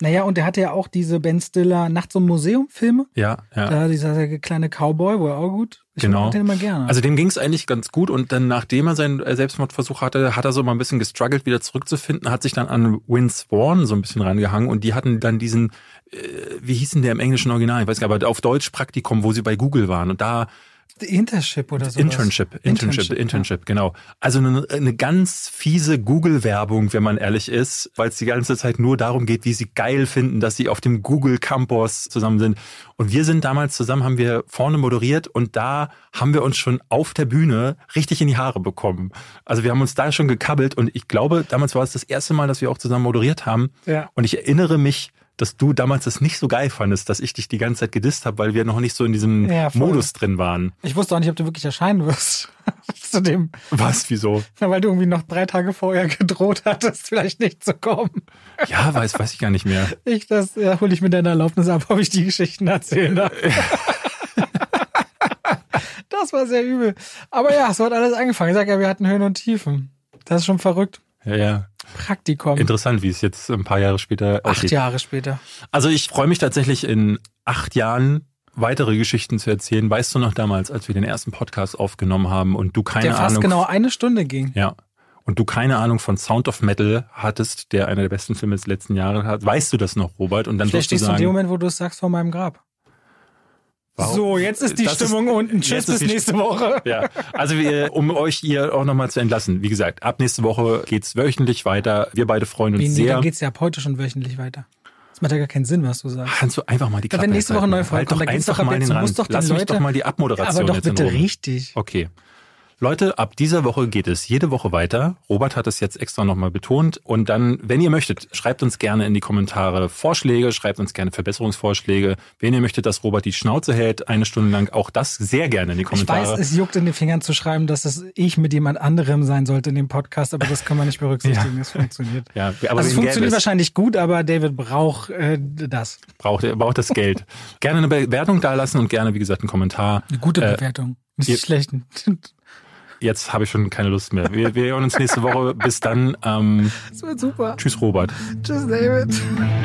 der hatte ja auch diese Ben Stiller Nachts im Museum Filme. Ja. Da dieser kleine Cowboy, wo er auch gut. Ich genau. mag den immer gerne. Also dem ging es eigentlich ganz gut und dann, nachdem er seinen Selbstmordversuch hatte, hat er so mal ein bisschen gestruggelt, wieder zurückzufinden, hat sich dann an Vince Vaughn so ein bisschen rangehangen und die hatten dann diesen, wie hieß denn der im englischen Original? Ich weiß gar nicht, aber auf Deutsch Praktikum, wo sie bei Google waren und da Internship oder so. Internship, genau. Also eine ganz fiese Google-Werbung, wenn man ehrlich ist, weil es die ganze Zeit nur darum geht, wie sie geil finden, dass sie auf dem Google Campus zusammen sind. Und wir sind damals zusammen, haben wir vorne moderiert und da haben wir uns schon auf der Bühne richtig in die Haare bekommen. Also wir haben uns da schon gekabbelt und ich glaube, damals war es das erste Mal, dass wir auch zusammen moderiert haben. Ja. Und ich erinnere mich, dass du damals das nicht so geil fandest, dass ich dich die ganze Zeit gedisst habe, weil wir noch nicht so in diesem Modus drin waren. Ich wusste auch nicht, ob du wirklich erscheinen wirst. Zu dem. Was? Wieso? Na, weil du irgendwie noch 3 Tage vorher gedroht hattest, vielleicht nicht zu kommen. Ja, weiß ich gar nicht mehr. Hole ich mit deiner Erlaubnis ab, ob ich die Geschichten erzählen darf. Das war sehr übel. Aber ja, so hat alles angefangen. Ich sag ja, wir hatten Höhen und Tiefen. Das ist schon verrückt. Ja. Praktikum. Interessant, wie es jetzt ein paar Jahre später aussieht. 8 Jahre später. Also ich freue mich tatsächlich in 8 Jahren weitere Geschichten zu erzählen. Weißt du noch damals, als wir den ersten Podcast aufgenommen haben und du keine Ahnung... Der fast genau 1 Stunde ging. Ja. Und du keine Ahnung von Sound of Metal hattest, der einer der besten Filme des letzten Jahres hat. Weißt du das noch, Robert? Und dann vielleicht stehst du in dem Moment, wo du es sagst, vor meinem Grab. Warum? So, jetzt ist die Stimmung unten. Tschüss, bis nächste Woche. Ja, also um euch hier auch nochmal zu entlassen. Wie gesagt, ab nächste Woche geht's wöchentlich weiter. Wir beide freuen uns sehr. Dann geht's ja ab heute schon wöchentlich weiter. Das macht ja gar keinen Sinn, was du sagst. Kannst du einfach mal die Klappe wenn nächste Woche neu halt doch einfach mal den Rand. Lass mich doch mal die Abmoderation aber doch jetzt bitte richtig. Okay. Leute, ab dieser Woche geht es jede Woche weiter. Robert hat es jetzt extra nochmal betont. Und dann, wenn ihr möchtet, schreibt uns gerne in die Kommentare Vorschläge, schreibt uns gerne Verbesserungsvorschläge. Wenn ihr möchtet, dass Robert die Schnauze hält, 1 Stunde lang, auch das sehr gerne in die Kommentare. Ich weiß, es juckt in den Fingern zu schreiben, dass es ich mit jemand anderem sein sollte in dem Podcast, aber das kann man nicht berücksichtigen. Es funktioniert. Ja, aber also es funktioniert wahrscheinlich gut, aber David braucht das. Braucht das Geld. Gerne eine Bewertung dalassen und gerne, wie gesagt, einen Kommentar. Eine gute Bewertung. Nicht schlecht. Jetzt habe ich schon keine Lust mehr. Wir hören uns nächste Woche. Bis dann. Das wird super. Tschüss, Robert. Tschüss, David.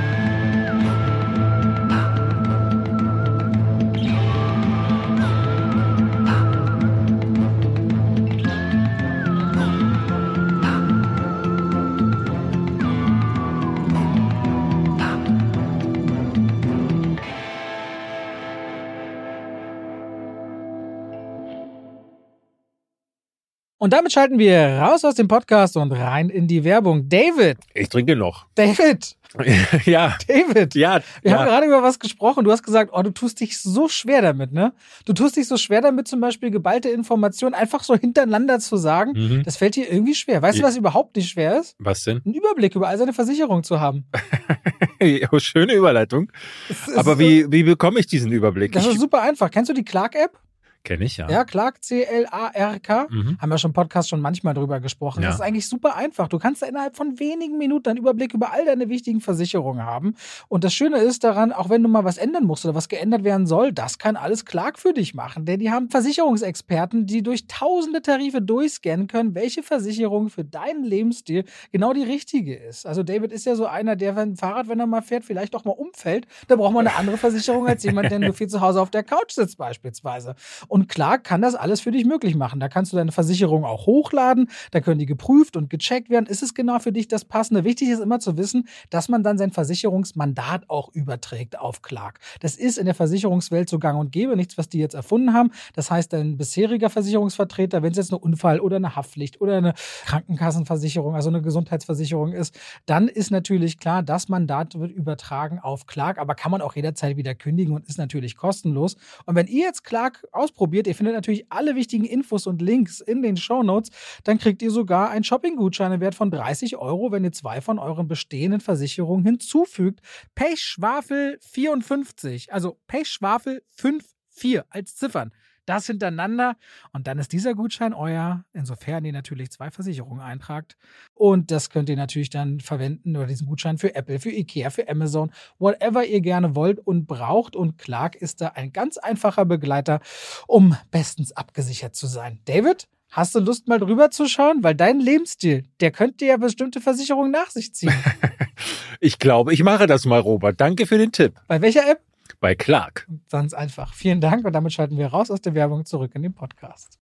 Und damit schalten wir raus aus dem Podcast und rein in die Werbung. David! Ich trinke noch. David! Ja. David! Ja. Wir haben gerade über was gesprochen. Du hast gesagt, du tust dich so schwer damit, ne? Du tust dich so schwer damit, zum Beispiel geballte Informationen einfach so hintereinander zu sagen. Mhm. Das fällt dir irgendwie schwer. Weißt du, was überhaupt nicht schwer ist? Was denn? Einen Überblick über all seine Versicherungen zu haben. Schöne Überleitung. Aber wie bekomme ich diesen Überblick? Das ist super einfach. Kennst du die Clark-App? Kenne ich, ja. Ja, Clark, C-L-A-R-K. Haben wir schon im Podcast schon manchmal drüber gesprochen. Ja. Das ist eigentlich super einfach. Du kannst da innerhalb von wenigen Minuten einen Überblick über all deine wichtigen Versicherungen haben. Und das Schöne ist daran, auch wenn du mal was ändern musst oder was geändert werden soll, das kann alles Clark für dich machen. Denn die haben Versicherungsexperten, die durch tausende Tarife durchscannen können, welche Versicherung für deinen Lebensstil genau die richtige ist. Also David ist ja so einer, der, wenn Fahrrad, wenn er mal fährt, vielleicht auch mal umfällt. Da braucht man eine andere Versicherung als jemand, der nur viel zu Hause auf der Couch sitzt beispielsweise. Und Clark kann das alles für dich möglich machen. Da kannst du deine Versicherung auch hochladen, da können die geprüft und gecheckt werden. Ist es genau für dich das Passende? Wichtig ist immer zu wissen, dass man dann sein Versicherungsmandat auch überträgt auf Clark. Das ist in der Versicherungswelt so gang und gäbe, nichts, was die jetzt erfunden haben. Das heißt, dein bisheriger Versicherungsvertreter, wenn es jetzt eine Unfall- oder eine Haftpflicht oder eine Krankenkassenversicherung, also eine Gesundheitsversicherung ist, dann ist natürlich klar, das Mandat wird übertragen auf Clark, aber kann man auch jederzeit wieder kündigen und ist natürlich kostenlos. Und wenn ihr jetzt Clark ausprobiert, ihr findet natürlich alle wichtigen Infos und Links in den Shownotes, dann kriegt ihr sogar einen Shopping-Gutschein im Wert von 30 €, wenn ihr 2 von euren bestehenden Versicherungen hinzufügt. Pechschwafel 54, also Pechschwafel 54 als Ziffern. Das hintereinander und dann ist dieser Gutschein euer, insofern ihr natürlich 2 Versicherungen eintragt. Und das könnt ihr natürlich dann verwenden oder diesen Gutschein für Apple, für Ikea, für Amazon, whatever ihr gerne wollt und braucht. Und Clark ist da ein ganz einfacher Begleiter, um bestens abgesichert zu sein. David, hast du Lust mal drüber zu schauen? Weil dein Lebensstil, der könnte ja bestimmte Versicherungen nach sich ziehen. Ich glaube, ich mache das mal, Robert. Danke für den Tipp. Bei welcher App? Bei Clark. Ganz einfach. Vielen Dank und damit schalten wir raus aus der Werbung zurück in den Podcast.